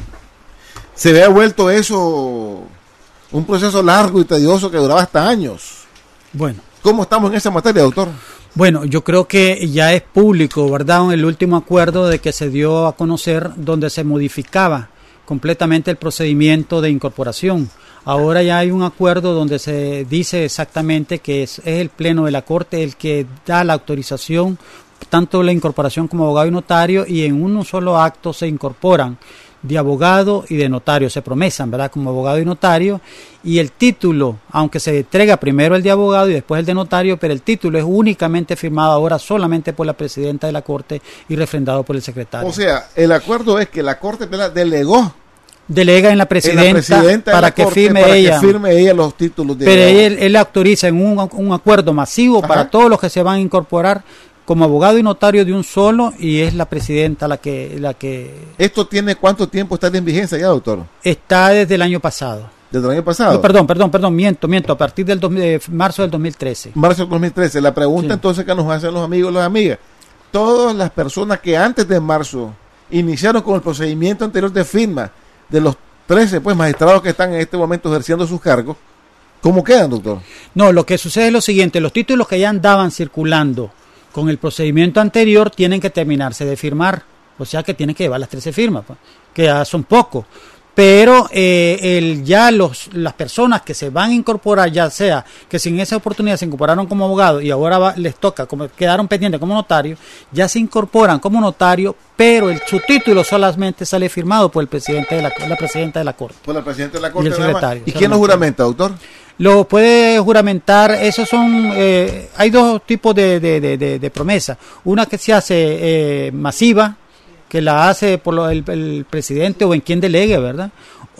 se había vuelto eso un proceso largo y tedioso que duraba hasta años. Bueno. ¿Cómo estamos en esa materia, doctor? Bueno, yo creo que ya es público, ¿verdad?, en el último acuerdo de que se dio a conocer, donde se modificaba completamente el procedimiento de incorporación. Ahora ya hay un acuerdo donde se dice exactamente que es, es el Pleno de la Corte el que da la autorización, tanto la incorporación como abogado y notario, y en un solo acto se incorporan de abogado y de notario, se promesan, ¿verdad?, como abogado y notario, y el título, aunque se entrega primero el de abogado y después el de notario, pero el título es únicamente firmado ahora solamente por la presidenta de la Corte y refrendado por el secretario. O sea, el acuerdo es que la Corte delegó delega en la presidenta, en la presidenta para, la que, corte, firme para ella, que firme ella los títulos de pero él, él autoriza en un, un acuerdo masivo. Ajá. Para todos los que se van a incorporar como abogado y notario de un solo, y es la presidenta la que la que ¿Esto tiene cuánto tiempo está en vigencia ya, doctor? Está desde el año pasado. ¿Desde el año pasado? No, perdón, perdón, perdón, miento, miento, a partir del dos, de marzo del dos mil trece. Marzo del dos mil trece. La pregunta, sí, entonces que nos hacen los amigos y las amigas, todas las personas que antes de marzo iniciaron con el procedimiento anterior de firma de los trece pues magistrados que están en este momento ejerciendo sus cargos, ¿cómo quedan, doctor? No, lo que sucede es lo siguiente: los títulos que ya andaban circulando con el procedimiento anterior tienen que terminarse de firmar, o sea que tienen que llevar las trece firmas, pues, que ya son pocos. Pero eh, el, ya los, las personas que se van a incorporar, ya sea que sin esa oportunidad se incorporaron como abogados y ahora va, les toca, como quedaron pendientes como notario, ya se incorporan como notario, pero el, su título solamente sale firmado por el presidente de la, la presidenta de la Corte. Por la presidenta de la Corte. Y el secretario. ¿Y quién lo juramenta, doctor? Lo puede juramentar, esos son, eh, hay dos tipos de, de, de, de, de promesa. Una que se hace eh, masiva, que la hace por lo, el, el presidente o en quien delegue, ¿verdad?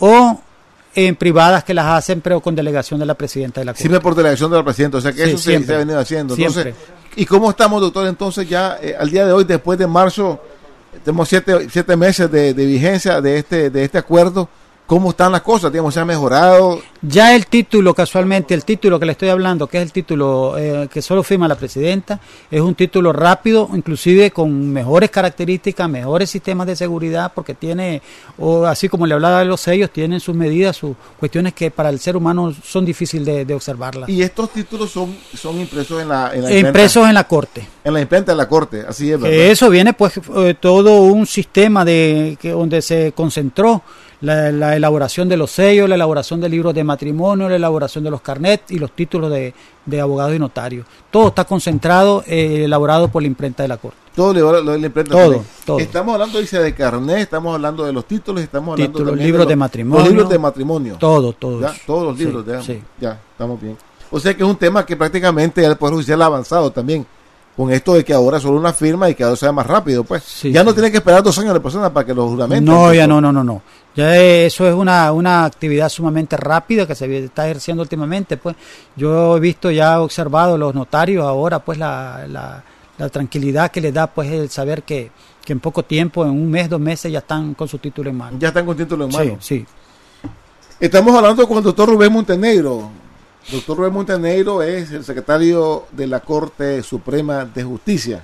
O en privadas que las hacen, pero con delegación de la presidenta de la Corte. Siempre por delegación de la presidenta, o sea que sí, eso siempre se ha venido haciendo. Entonces, ¿y cómo estamos, doctor? Entonces ya eh, al día de hoy, después de marzo, tenemos siete, siete meses de, de vigencia de este, de este acuerdo. ¿Cómo están las cosas? Digamos, ¿se ha mejorado? Ya el título, casualmente, el título que le estoy hablando, que es el título eh, que solo firma la presidenta, es un título rápido, inclusive con mejores características, mejores sistemas de seguridad, porque tiene, o así como le hablaba de los sellos, tienen sus medidas, sus cuestiones que para el ser humano son difíciles de, de observarlas. Y estos títulos son, son impresos en la, en la impresos imprenta, en la corte. En la imprenta de la corte, así es, ¿verdad? Que eso viene pues eh, todo un sistema de que donde se concentró La, la elaboración de los sellos, la elaboración de libros de matrimonio, la elaboración de los carnets y los títulos de, de abogados y notarios. Todo está concentrado, eh, elaborado por la imprenta de la Corte. Todo lo, lo de la imprenta. Todo, todo. Estamos hablando, dice, de carnet, estamos hablando de los títulos, estamos hablando títulos, también libros de, los, de matrimonio. Los libros de matrimonio. Todo, todo. ¿Ya? Todos los libros, sí, ya, sí. ya, estamos bien. O sea que es un tema que prácticamente el Poder Judicial ha avanzado también. Con esto de que ahora solo una firma y que ahora sea más rápido, pues. Sí, ya no sí. tiene que esperar dos años la persona para que los juramenten. No, ya no, no, no, no. Ya eso es una, una actividad sumamente rápida que se está ejerciendo últimamente, pues. Yo he visto, ya he observado los notarios ahora, pues, la, la, la tranquilidad que les da, pues, el saber que, que en poco tiempo, en un mes, dos meses, ya están con su título en mano. Ya están con título en mano. Sí, sí. Estamos hablando con el doctor Rubén Montenegro. Doctor Rubén Montenegro es el secretario de la Corte Suprema de Justicia.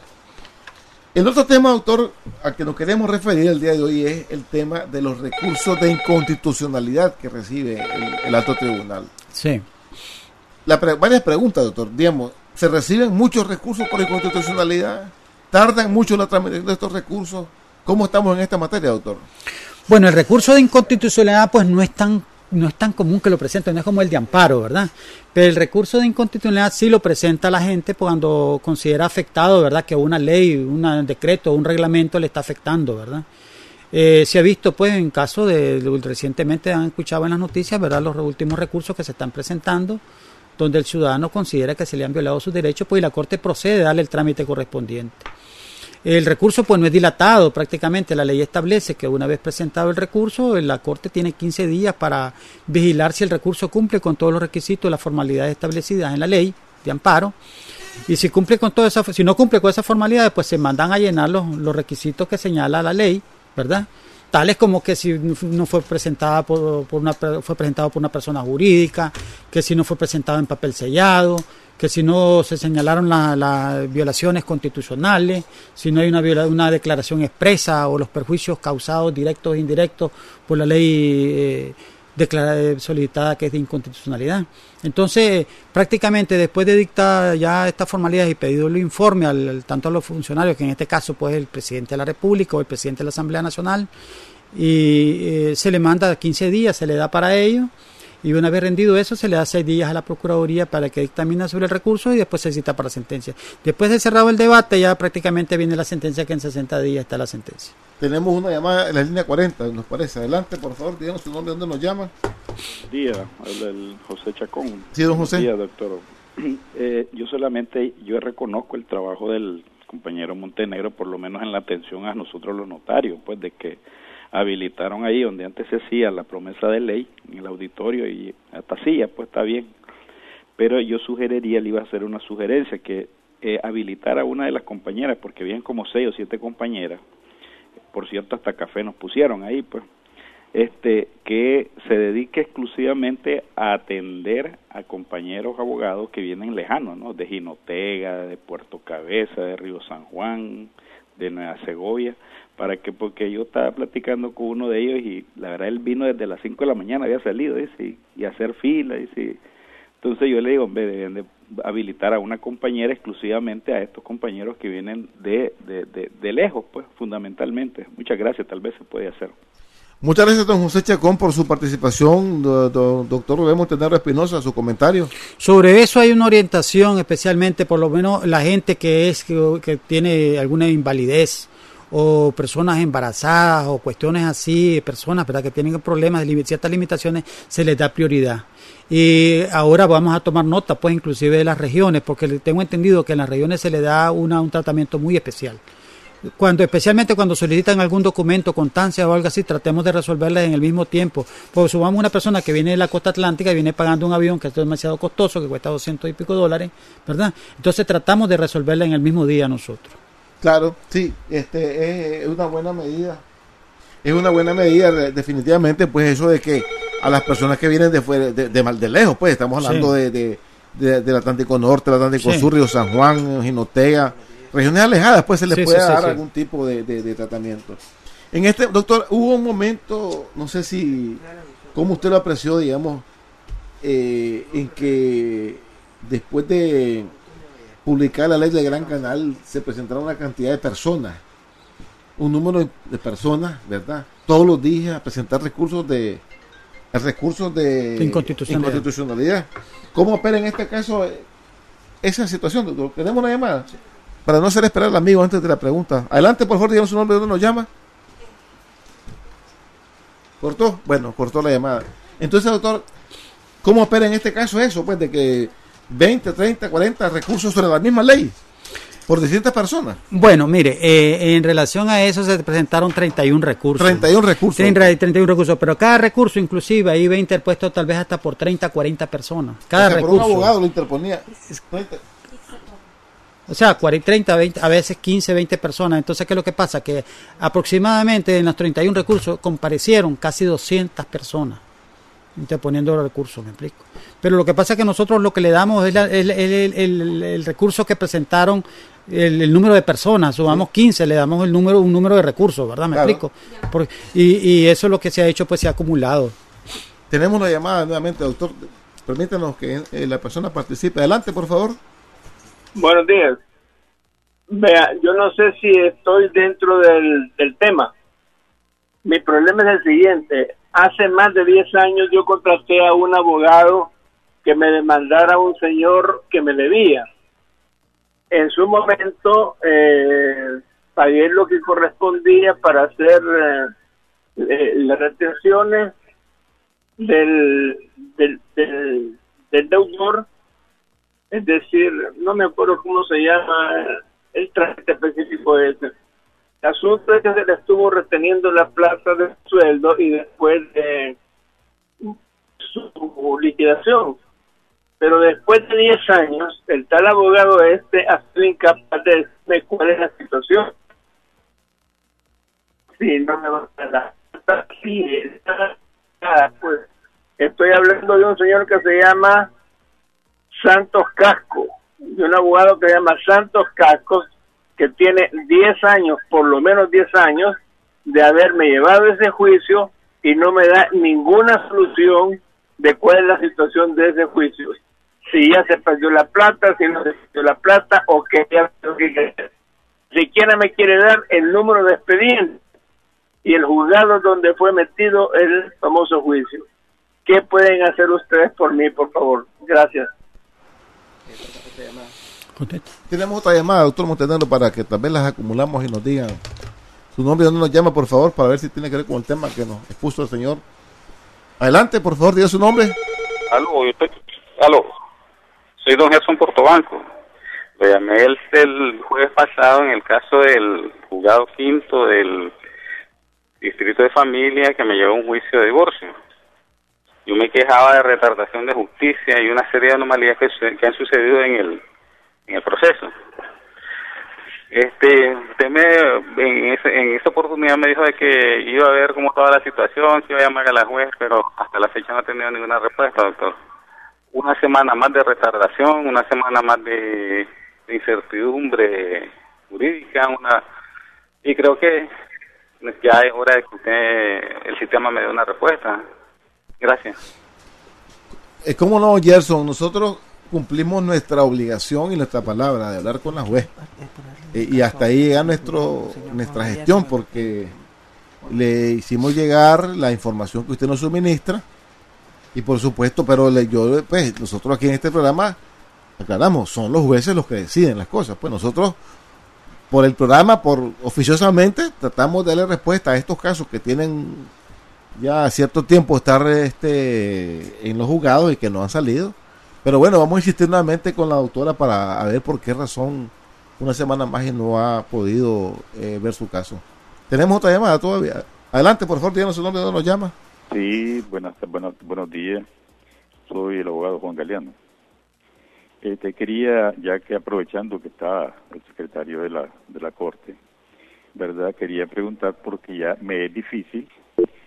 El otro tema, doctor, al que nos queremos referir el día de hoy es el tema de los recursos de inconstitucionalidad que recibe el, el alto tribunal. Sí. La pre- varias preguntas, doctor. Digamos, ¿se reciben muchos recursos por inconstitucionalidad? ¿Tardan mucho la tramitación de estos recursos? ¿Cómo estamos en esta materia, doctor? Bueno, el recurso de inconstitucionalidad pues no es tan no es tan común que lo presenten, no es como el de amparo, ¿verdad? Pero el recurso de inconstitucionalidad sí lo presenta la gente cuando considera afectado, ¿verdad? Que una ley, un decreto, un reglamento le está afectando, ¿verdad? Eh, se ha visto, pues, en caso de, de, recientemente han escuchado en las noticias, ¿verdad? Los últimos recursos que se están presentando, donde el ciudadano considera que se le han violado sus derechos, pues, y la Corte procede a darle el trámite correspondiente. El recurso pues no es dilatado, prácticamente la ley establece que una vez presentado el recurso, la Corte tiene quince días para vigilar si el recurso cumple con todos los requisitos y las formalidades establecidas en la ley de amparo, y si cumple con todo eso, si no cumple con esas formalidades, pues se mandan a llenar los, los requisitos que señala la ley, ¿verdad? Tales como que si no fue presentada por, por una fue presentado por una persona jurídica, que si no fue presentado en papel sellado, que si no se señalaron las la violaciones constitucionales, si no hay una, viola, una declaración expresa o los perjuicios causados directos e indirectos por la ley eh, declarada, solicitada, que es de inconstitucionalidad. Entonces, prácticamente después de dictar ya estas formalidades y pedido el informe al, al, tanto a los funcionarios, que en este caso pues el presidente de la República o el presidente de la Asamblea Nacional, y eh, se le manda quince días, se le da para ello. Y una vez rendido eso, se le da seis días a la Procuraduría para que dictamine sobre el recurso y después se cita para sentencia. Después de cerrado el debate, ya prácticamente viene la sentencia, que en sesenta días está la sentencia. Tenemos una llamada en la línea cuarenta, nos parece. Adelante, por favor, díganos su nombre, ¿dónde nos llama? Día, habla el José Chacón. Sí, don José. Día, doctor. Eh, yo solamente, yo reconozco el trabajo del compañero Montenegro, por lo menos en la atención a nosotros los notarios, pues de que habilitaron ahí donde antes se hacía la promesa de ley en el auditorio y hasta silla, pues está bien, pero yo sugeriría, le iba a hacer una sugerencia, que eh, habilitar a una de las compañeras, porque habían como seis o siete compañeras, por cierto hasta café nos pusieron ahí, pues, este que se dedique exclusivamente a atender a compañeros abogados que vienen lejanos, ¿no? De Jinotega, de Puerto Cabeza, de Río San Juan, de Nueva Segovia, para que, porque yo estaba platicando con uno de ellos y la verdad él vino desde las cinco de la mañana, había salido, dice, y, y hacer fila, dice. Entonces yo le digo, hombre, deben de habilitar a una compañera exclusivamente a estos compañeros que vienen de, de, de, de lejos, pues, fundamentalmente. Muchas gracias, tal vez se puede hacer. Muchas gracias, don José Chacón, por su participación. Do, do, doctor Rubén Montenegro Espinosa, su comentario. Sobre eso hay una orientación, especialmente por lo menos la gente que es que, que tiene alguna invalidez, o personas embarazadas o cuestiones así, personas, ¿verdad?, que tienen problemas de ciertas limitaciones, se les da prioridad. Y ahora vamos a tomar nota, pues, inclusive de las regiones, porque tengo entendido que en las regiones se le da una, un tratamiento muy especial. Cuando, especialmente cuando solicitan algún documento, constancia o algo así, tratemos de resolverlas en el mismo tiempo. Porque subamos una persona que viene de la costa atlántica y viene pagando un avión que es demasiado costoso, que cuesta doscientos y pico dólares, ¿verdad? Entonces tratamos de resolverla en el mismo día nosotros. Claro, sí, este es una buena medida. Es una buena medida, definitivamente, pues eso de que a las personas que vienen de fuera, de, de, de lejos, pues estamos hablando sí. de, de, de del Atlántico Norte, del Atlántico sí. Sur, Río San Juan, Jinotega, regiones alejadas, pues se les sí, puede sí, dar sí, algún sí. tipo de, de, de tratamiento. En este, doctor, hubo un momento, no sé si, cómo usted lo apreció, digamos, eh, en que después de publicar la ley del Gran Canal se presentaron una cantidad de personas, un número de personas, ¿verdad? Todos los días a presentar recursos de recursos de inconstitucionalidad. inconstitucionalidad. ¿Cómo opera en este caso esa situación, doctor? ¿Tenemos una llamada? Para no hacer esperar al amigo antes de la pregunta. Adelante, por favor, díganos su nombre, ¿de dónde nos llama? ¿Cortó? Bueno, cortó la llamada. Entonces, doctor, ¿cómo opera en este caso eso? Pues de que veinte, treinta, cuarenta recursos sobre la misma ley por distintas personas. Bueno, mire, eh, en relación a eso se presentaron treinta y uno recursos. treinta y uno recursos. treinta y uno recursos, pero cada recurso inclusive ahí iba interpuesto tal vez hasta por treinta, cuarenta personas. Cada o sea, recurso. Por un abogado lo interponía. treinta. O sea, cuarenta, treinta, veinte, a veces quince, veinte personas. Entonces, ¿qué es lo que pasa? Que aproximadamente en los treinta y uno recursos comparecieron casi doscientas personas interponiendo los recursos, me explico. Pero lo que pasa es que nosotros lo que le damos es la, el, el, el, el, el recurso que presentaron, el, el número de personas, subamos quince, le damos el número un número de recursos, ¿verdad? Me claro. explico. Por, y, y eso es lo que se ha hecho, pues se ha acumulado. Tenemos una llamada nuevamente, doctor. Permítanos que eh, la persona participe. Adelante, por favor. Buenos días. Vea, yo no sé si estoy dentro del, del tema. Mi problema es el siguiente. Hace más de diez años yo contraté a un abogado que me demandara a un señor que me debía. En su momento eh, pagué lo que correspondía para hacer eh, eh, las retenciones del, del, del, del deudor. Es decir, no me acuerdo cómo se llama el trámite específico de ese. El asunto es que se le estuvo reteniendo la plata de sueldo y después de su liquidación. Pero después de diez años, el tal abogado este ha sido incapaz de decirme cuál es la situación. Sí, no me va a dar. Sí, pues estoy hablando de un señor que se llama Santos Casco, de un abogado que se llama Santos Cascos, que tiene diez años, por lo menos diez años, de haberme llevado ese juicio y no me da ninguna solución de cuál es la situación de ese juicio. Si ya se perdió la plata, si no se perdió la plata, o qué ya lo que quiere. Siquiera me quiere dar el número de expediente y el juzgado donde fue metido el famoso juicio. ¿Qué pueden hacer ustedes por mí, por favor? Gracias. Tenemos otra llamada, doctor Montenegro, para que tal vez las acumulamos y nos digan su nombre y dónde nos llama, por favor, para ver si tiene que ver con el tema que nos expuso el señor. Adelante, por favor, diga su nombre. Aló, yo estoy... Aló, soy don Gerson Portobanco. Lo llamé el, el jueves pasado en el caso del juzgado quinto del Distrito de Familia que me llevó a un juicio de divorcio. Yo me quejaba de retardación de justicia y una serie de anomalías que, que han sucedido en el en el proceso. Este, usted me, en, ese, en esa oportunidad me dijo de que iba a ver cómo estaba la situación, que iba a llamar a la juez, pero hasta la fecha no he tenido ninguna respuesta, doctor. Una semana más de retardación, una semana más de, de incertidumbre jurídica, una y creo que ya es hora de que usted, el sistema me dé una respuesta. Gracias. ¿Cómo no, Gerson? Nosotros cumplimos nuestra obligación y nuestra palabra de hablar con la juez. Eh, y hasta ahí llega nuestro, nuestra gestión, porque le hicimos llegar la información que usted nos suministra. Y por supuesto, pero le, yo, pues, nosotros aquí en este programa, aclaramos, son los jueces los que deciden las cosas. Pues nosotros, por el programa, por oficiosamente, tratamos de darle respuesta a estos casos que tienen ya cierto tiempo estar este en los juzgados y que no han salido. Pero bueno, vamos a insistir nuevamente con la doctora para a ver por qué razón una semana más y no ha podido eh, ver su caso. Tenemos otra llamada todavía. Adelante, por favor, díganos su nombre, ¿de dónde nos llama? Sí, buenas, buenos, buenos días. Soy el abogado Juan Galeano. Eh, te quería, ya que aprovechando que está el secretario de la de la Corte, ¿verdad? Quería preguntar porque ya me es difícil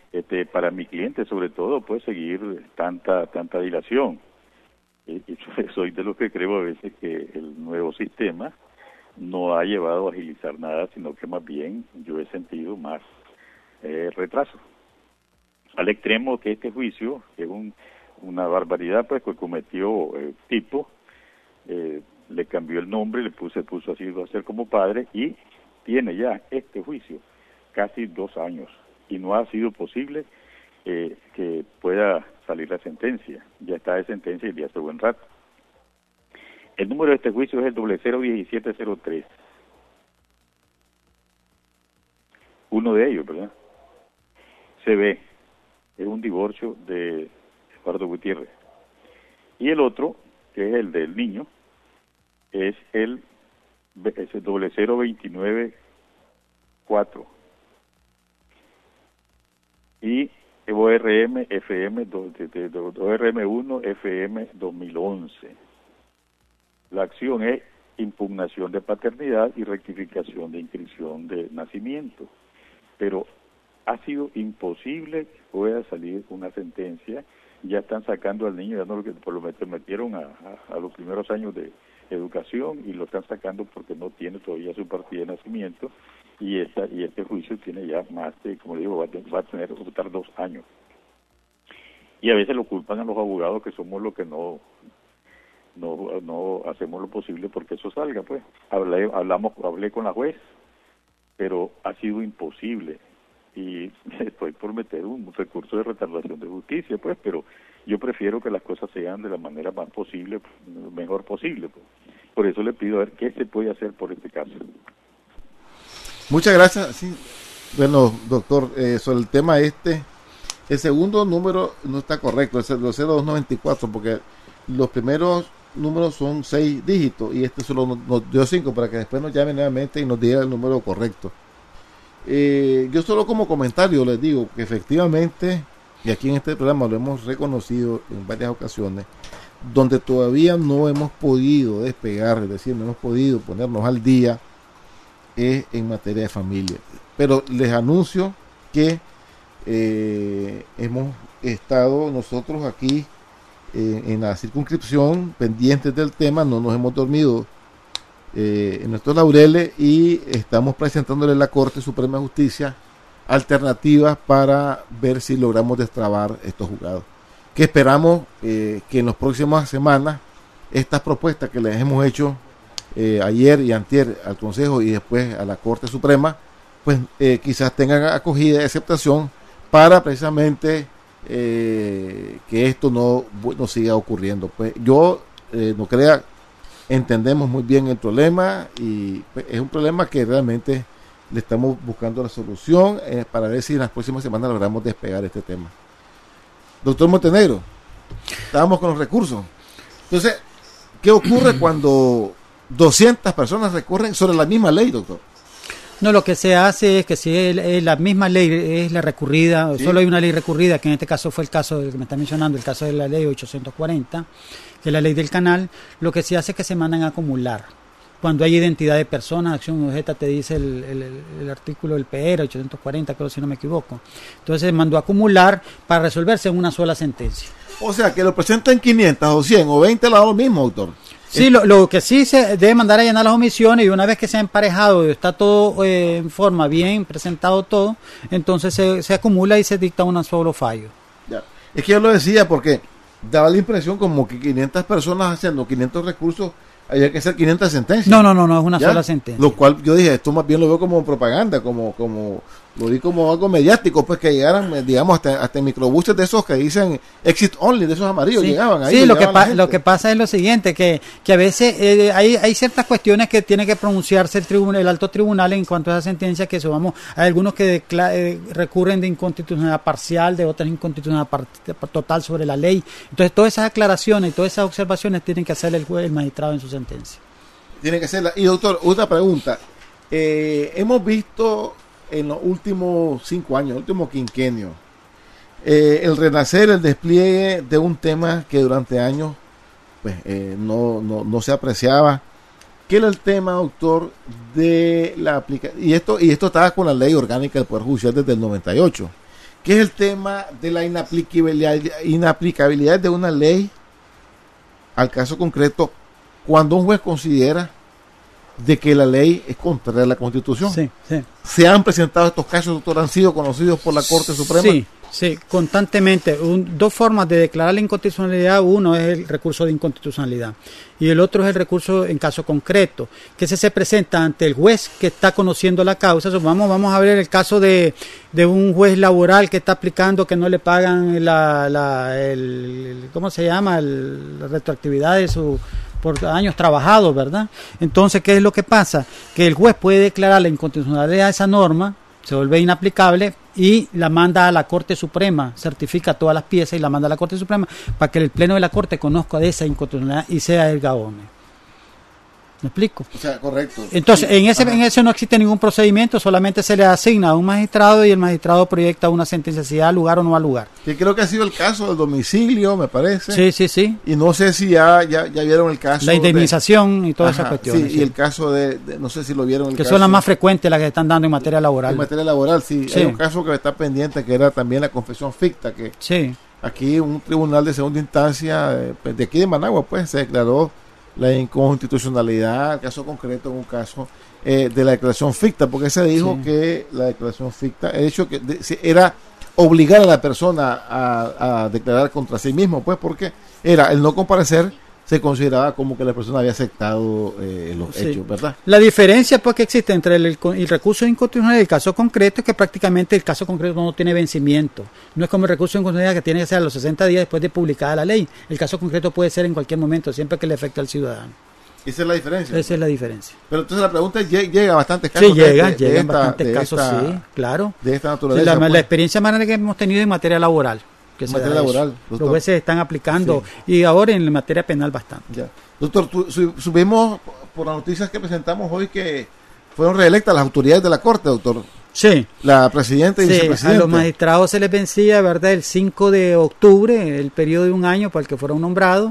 este, para mi cliente sobre todo, pues seguir tanta tanta dilación. Y, y soy de los que creo a veces que el nuevo sistema no ha llevado a agilizar nada, sino que más bien yo he sentido más eh, retraso. Al extremo que este juicio, que es un, una barbaridad, pues que cometió el eh, tipo, eh, le cambió el nombre, le puso, se puso así a ser como padre y tiene ya este juicio casi dos años y no ha sido posible eh, que pueda salir la sentencia. Ya está de sentencia y ya hace buen rato. El número de este juicio es el doble cero diecisiete cero tres. Uno de ellos, ¿verdad? Se ve, es un divorcio de Eduardo Gutiérrez. Y el otro, que es el del niño, es el, es el doble cero veintinueve cuatro. Y O R M F M O R M uno F M dos mil once. La acción es impugnación de paternidad y rectificación de inscripción de nacimiento. Pero ha sido imposible que pueda salir una sentencia. Ya están sacando al niño, ya no lo que por lo menos metieron a, a, a los primeros años de educación y lo están sacando porque no tiene todavía su partida de nacimiento y esta y este juicio tiene ya más de, como digo, va a, va a tener que estar dos años. Y a veces lo culpan a los abogados que somos los que no no no hacemos lo posible porque eso salga, pues. Hablé, hablamos, hablé con la juez, pero ha sido imposible y estoy por meter un recurso de retardación de justicia, pues, pero yo prefiero que las cosas sean de la manera más posible, mejor posible, pues. Por eso le pido a ver qué se puede hacer por este caso. Muchas gracias. Sí. Bueno, doctor, eh, sobre el tema este, el segundo número no está correcto, es el cero dos noventa y cuatro, porque los primeros números son seis dígitos y este solo nos, nos dio cinco para que después nos llamen nuevamente y nos diga el número correcto. Eh, yo solo como comentario les digo que efectivamente, y aquí en este programa lo hemos reconocido en varias ocasiones, donde todavía no hemos podido despegar, es decir, no hemos podido ponernos al día, es en materia de familia. Pero les anuncio que eh, hemos estado nosotros aquí eh, en la circunscripción pendientes del tema, no nos hemos dormido eh, en nuestros laureles y estamos presentándole a la Corte Suprema de Justicia alternativas para ver si logramos destrabar estos juzgados. Que esperamos eh, que en las próximas semanas estas propuestas que les hemos hecho eh, ayer y antier al Consejo y después a la Corte Suprema, pues eh, quizás tengan acogida y aceptación para precisamente eh, que esto no, no siga ocurriendo. Pues yo eh, no crea, entendemos muy bien el problema y pues, es un problema que realmente le estamos buscando la solución eh, para ver si en las próximas semanas logramos despegar este tema. Doctor Montenegro, estábamos con los recursos. Entonces, ¿qué ocurre cuando doscientas personas recurren sobre la misma ley, doctor? No, lo que se hace es que si es, es la misma ley es la recurrida, ¿sí? Solo hay una ley recurrida, que en este caso fue el caso del que me está mencionando, el caso de la ley ochocientos cuarenta, que es la ley del canal, lo que se hace es que se mandan a acumular. Cuando hay identidad de personas, acción objeta, te dice el, el, el artículo del P R ochocientos cuarenta, creo si no me equivoco. Entonces se mandó a acumular para resolverse en una sola sentencia. O sea, que lo presenten quinientas o cien o veinte, la lo mismo, doctor. Sí, lo, lo que sí se debe mandar a llenar las omisiones y una vez que se ha emparejado y está todo eh, en forma bien presentado todo, entonces se, se acumula y se dicta un solo fallo. Ya. Es que yo lo decía porque daba la impresión como que quinientas personas haciendo quinientos recursos, había que hacer quinientas sentencias. No, no, no, no es una ¿Ya? sola sentencia. Lo cual yo dije, esto más bien lo veo como propaganda, como como lo vi como algo mediático, pues que llegaran, digamos, hasta, hasta microbuses de esos que dicen exit only, de esos amarillos, sí, llegaban ahí. Sí, lo que, pa- lo que pasa es lo siguiente, que, que a veces eh, hay, hay ciertas cuestiones que tiene que pronunciarse el tribunal, el alto tribunal en cuanto a esa sentencia, que eso vamos, hay algunos que decla- eh, recurren de inconstitucionalidad parcial, de otras inconstitucionalidad par- total sobre la ley. Entonces todas esas aclaraciones y todas esas observaciones tienen que hacer el juez, el magistrado en su sentencia. Tiene que ser. Y doctor, otra pregunta. Eh, hemos visto en los últimos cinco años, el último quinquenio, eh, el renacer, el despliegue de un tema que durante años pues eh, no, no, no se apreciaba, que era el tema, doctor, de la aplicación, y esto, y esto estaba con la ley orgánica del Poder Judicial desde el noventa y ocho, que es el tema de la inaplicabilidad, inaplicabilidad de una ley al caso concreto cuando un juez considera de que la ley es contraria a la Constitución. Sí, sí. ¿Se han presentado estos casos, doctor? ¿Han sido conocidos por la Corte Suprema? Sí, sí, constantemente. Un, dos formas de declarar la inconstitucionalidad. Uno es el recurso de inconstitucionalidad y el otro es el recurso en caso concreto, que ese se presenta ante el juez que está conociendo la causa. So, vamos, vamos a ver el caso de, de un juez laboral que está aplicando que no le pagan la, la el, ¿cómo se llama? El, la retroactividad de su por años trabajados, ¿verdad? Entonces, ¿qué es lo que pasa? Que el juez puede declarar la inconstitucionalidad de esa norma, se vuelve inaplicable y la manda a la Corte Suprema, certifica todas las piezas y la manda a la Corte Suprema para que el Pleno de la Corte conozca de esa inconstitucionalidad y sea el gabone. ¿Me explico? O sea, correcto. Entonces, Sí. en ese Ajá. en eso no existe ningún procedimiento, solamente se le asigna a un magistrado y el magistrado proyecta una sentencia si da lugar o no da lugar. Que creo que ha sido el caso del domicilio, me parece. Sí, sí, sí. Y no sé si ya, ya, ya vieron el caso. La indemnización de, y todas Ajá, esas cuestiones. Sí, sí. y el caso de, de- no sé si lo vieron. El que caso, son las más frecuentes las que están dando en materia laboral. En materia laboral, sí. Sí. Hay un caso que está pendiente que era también la confesión ficta, que Sí. aquí un tribunal de segunda instancia eh, pues, de aquí de Managua pues se declaró la inconstitucionalidad, el caso concreto en un caso eh, de la declaración ficta, porque se dijo Sí. que la declaración ficta, el hecho que de- si- era obligar a la persona a, a declarar contra sí mismo, pues porque era el no comparecer, se consideraba como que la persona había aceptado eh, los Sí. hechos, ¿verdad? La diferencia pues que existe entre el, el, el recurso de inconstitucionalidad y el caso concreto es que prácticamente el caso concreto no tiene vencimiento. No es como el recurso de inconstitucionalidad que tiene que ser a los sesenta días después de publicada la ley. El caso concreto puede ser en cualquier momento, siempre que le afecte al ciudadano. Esa es la diferencia. Esa es la diferencia. Pero entonces la pregunta es, ¿lle- llega a bastantes casos. Sí, de- llega, de- de llegan esta- bastantes de casos, esta- sí, claro. De esta Sí, naturaleza. la, pues. la experiencia más grande que hemos tenido en materia laboral. Que En se materia da eso. laboral, doctor. Los jueces están aplicando y ahora en materia penal bastante. Ya. Doctor, tu- su- subimos por las noticias que presentamos hoy que fueron reelectas las autoridades de la Corte, doctor. Sí. La presidenta y Sí, a vicepresidenta. los magistrados se les vencía, ¿verdad? El cinco de octubre, el periodo de un año para el que fueron nombrados.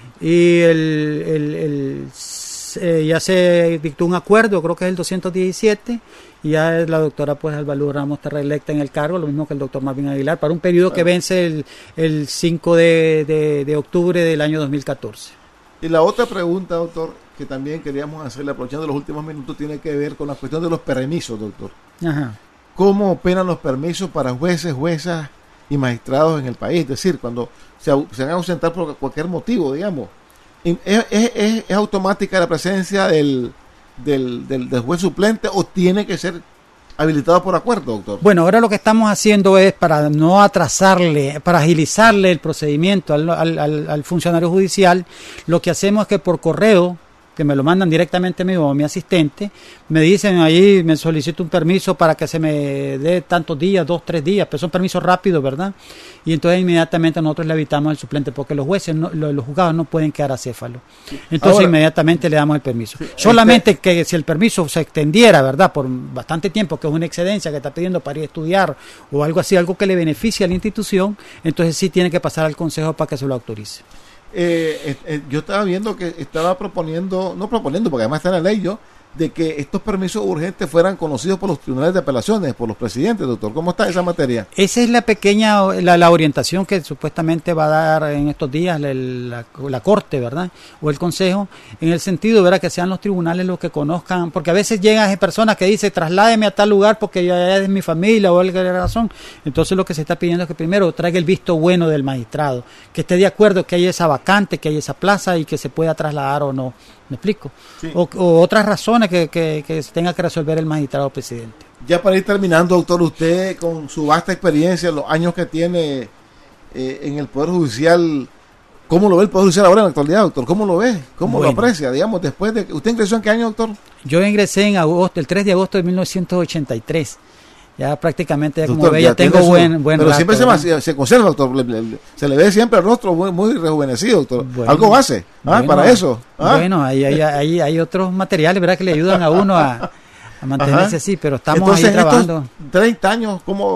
Y el, el- el- eh, ya se dictó un acuerdo, creo que es el doscientos diecisiete, y ya la doctora pues Albalú Ramos está reelecta en el cargo, lo mismo que el doctor Marvin Aguilar, para un periodo que vence el, el cinco de, de- de octubre del año dos mil catorce. Y la otra pregunta, doctor, que también queríamos hacerle, aprovechando los últimos minutos, tiene que ver con la cuestión de los permisos, doctor. Ajá. ¿Cómo operan los permisos para jueces, juezas y magistrados en el país? Es decir, cuando se, au- se van a ausentar por cualquier motivo, digamos. ¿Es, es- es- es automática la presencia del, del, del, del juez suplente o tiene que ser habilitado por acuerdo, doctor? Bueno, ahora lo que estamos haciendo es para no atrasarle, para agilizarle el procedimiento al, al, al- al funcionario judicial, lo que hacemos es que por correo, que me lo mandan directamente a mí o a mi asistente, me dicen ahí, me solicito un permiso para que se me dé tantos días, dos, tres días, pero son permisos rápidos, ¿verdad? Y entonces inmediatamente nosotros le evitamos al suplente, porque los jueces, no, los, los juzgados no pueden quedar acéfalos. Entonces Ahora, inmediatamente le damos el permiso. Solamente que si el permiso se extendiera, ¿verdad? Por bastante tiempo, que es una excedencia que está pidiendo para ir a estudiar o algo así, algo que le beneficie a la institución, entonces sí tiene que pasar al consejo para que se lo autorice. Eh, eh, eh, yo estaba viendo que estaba proponiendo, no proponiendo, porque además está en la ley yo, de que estos permisos urgentes fueran conocidos por los tribunales de apelaciones, por los presidentes, doctor. ¿Cómo está esa materia? Esa es la pequeña, la, la orientación que supuestamente va a dar en estos días la, la, la Corte, ¿verdad? O el Consejo, en el sentido, ¿verdad? Que sean los tribunales los que conozcan, porque a veces llegan personas que dicen, trasládeme a tal lugar porque ya es mi familia o alguna razón. Entonces lo que se está pidiendo es que primero traiga el visto bueno del magistrado, que esté de acuerdo que hay esa vacante, que hay esa plaza y que se pueda trasladar o no. ¿Me explico? Sí. O, o otras razones que, que, que tenga que resolver el magistrado presidente. Ya para ir terminando, doctor, usted con su vasta experiencia, los años que tiene eh, en el Poder Judicial, ¿cómo lo ve el Poder Judicial ahora en la actualidad, doctor? ¿Cómo lo ve? ¿Cómo Bueno. lo aprecia? Digamos, después de... ¿Usted ingresó en qué año, doctor? Yo ingresé en agosto, el tres de agosto de mil novecientos ochenta y tres. Ya prácticamente, ya como Doctor, ve, ya ya tengo tiene su- buen, buen Pero rato, siempre se, ¿verdad? ma- se conserva, doctor. Le- le- se le ve siempre el rostro muy, muy rejuvenecido, doctor. Bueno, Algo hace ¿ah? bueno, para eso. ¿ah? Bueno, ahí hay, hay, hay otros materiales, ¿verdad? Que le ayudan a uno a, a mantenerse Ajá. así, pero estamos Entonces, ahí trabajando. estos treinta años, ¿cómo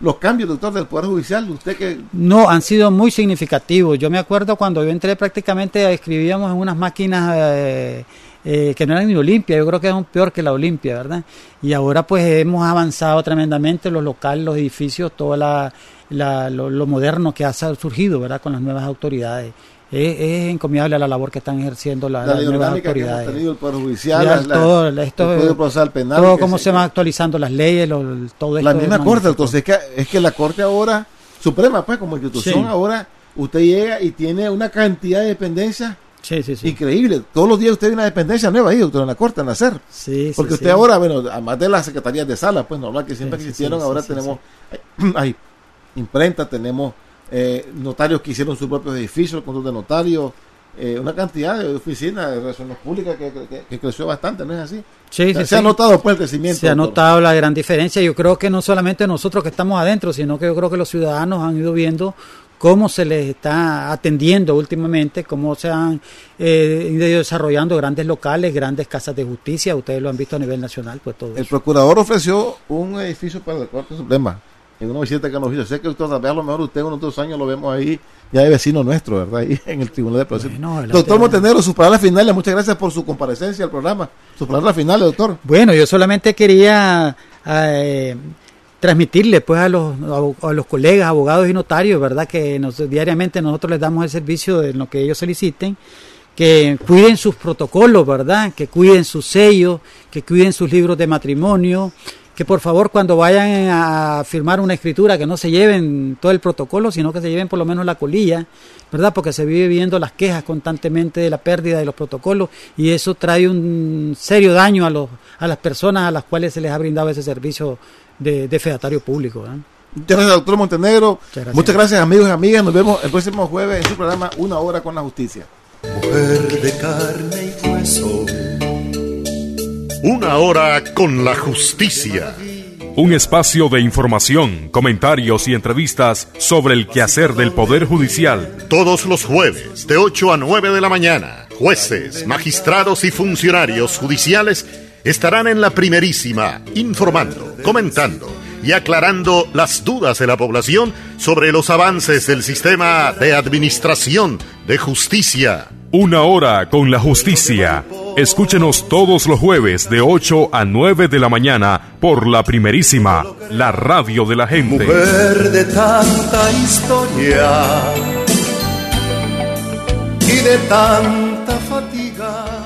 los cambios, doctor, del Poder Judicial? Usted que... No, han sido muy significativos. Yo me acuerdo cuando yo entré, prácticamente escribíamos en unas máquinas eh, eh, que no eran ni Olimpia, yo creo que eran peor que la Olimpia, ¿verdad? Y ahora pues hemos avanzado tremendamente, los locales, los edificios, todo la, la, lo, lo moderno que ha surgido, ¿verdad? Con las nuevas autoridades. Es, es encomiable la labor que están ejerciendo la, la las nuevas autoridades. Que hemos tenido el Poder Judicial, ya, la, todo, la, esto, el Poder Procesal Penal. Todo cómo se, se van actualizando las leyes, lo, todo esto. La misma Corte, entonces es que, es que la Corte ahora, Suprema, pues como institución, sí. Ahora usted llega y tiene una cantidad de dependencias sí, sí, sí. increíble. Todos los días usted tiene una dependencia nueva ahí, doctor, en la Corte, en hacer. Sí, Porque sí, usted sí. ahora, bueno, además de las secretarías de sala, pues normal que siempre sí, existieron, sí, ahora sí, tenemos, sí. hay imprenta, tenemos eh, notarios que hicieron sus propios edificios, el control de notarios. Eh, una cantidad de oficinas de relaciones públicas que, que, que creció bastante, ¿no es así? Sí, o sea, sí, se ha sí. notado pues el crecimiento. Se ha notado la gran diferencia. Yo creo que no solamente nosotros que estamos adentro, sino que yo creo que los ciudadanos han ido viendo cómo se les está atendiendo últimamente, cómo se han eh, ido desarrollando grandes locales, grandes casas de justicia. Ustedes lo han visto a nivel nacional, pues todo El eso. procurador ofreció un edificio para la Corte Suprema en una visita que nos hizo. Sé que usted, a lo mejor usted en unos dos años lo vemos ahí, ya de vecino nuestro, ¿verdad? Ahí en el Tribunal de Apelaciones. Bueno, doctor Montenegro, sus palabras finales, muchas gracias por su comparecencia al programa. Sus palabras finales, doctor. Bueno, yo solamente quería eh, transmitirle pues a los, a los colegas, abogados y notarios, ¿verdad? Que nos, diariamente nosotros les damos el servicio de lo que ellos soliciten, que cuiden sus protocolos, ¿verdad? Que cuiden sus sellos, que cuiden sus libros de matrimonio, que por favor cuando vayan a firmar una escritura que no se lleven todo el protocolo, sino que se lleven por lo menos la colilla, ¿verdad? Porque se vive viendo las quejas constantemente de la pérdida de los protocolos y eso trae un serio daño a los a las personas a las cuales se les ha brindado ese servicio de, de fedatario público, ¿verdad? Muchas gracias, doctor Montenegro. Muchas gracias. Muchas gracias, amigos y amigas. Nos vemos el próximo jueves en su programa Una Hora con la Justicia. Mujer de carne y hueso. Una hora con la justicia. Un espacio de información, comentarios y entrevistas sobre el quehacer del Poder Judicial. Todos los jueves, de ocho a nueve de la mañana, jueces, magistrados y funcionarios judiciales estarán en la primerísima, informando, comentando y aclarando las dudas de la población sobre los avances del sistema de administración de justicia. Una hora con la justicia. Escúchenos todos los jueves de ocho a nueve de la mañana por la primerísima, la radio de la gente. Mujer de tanta historia y de tanta fatiga.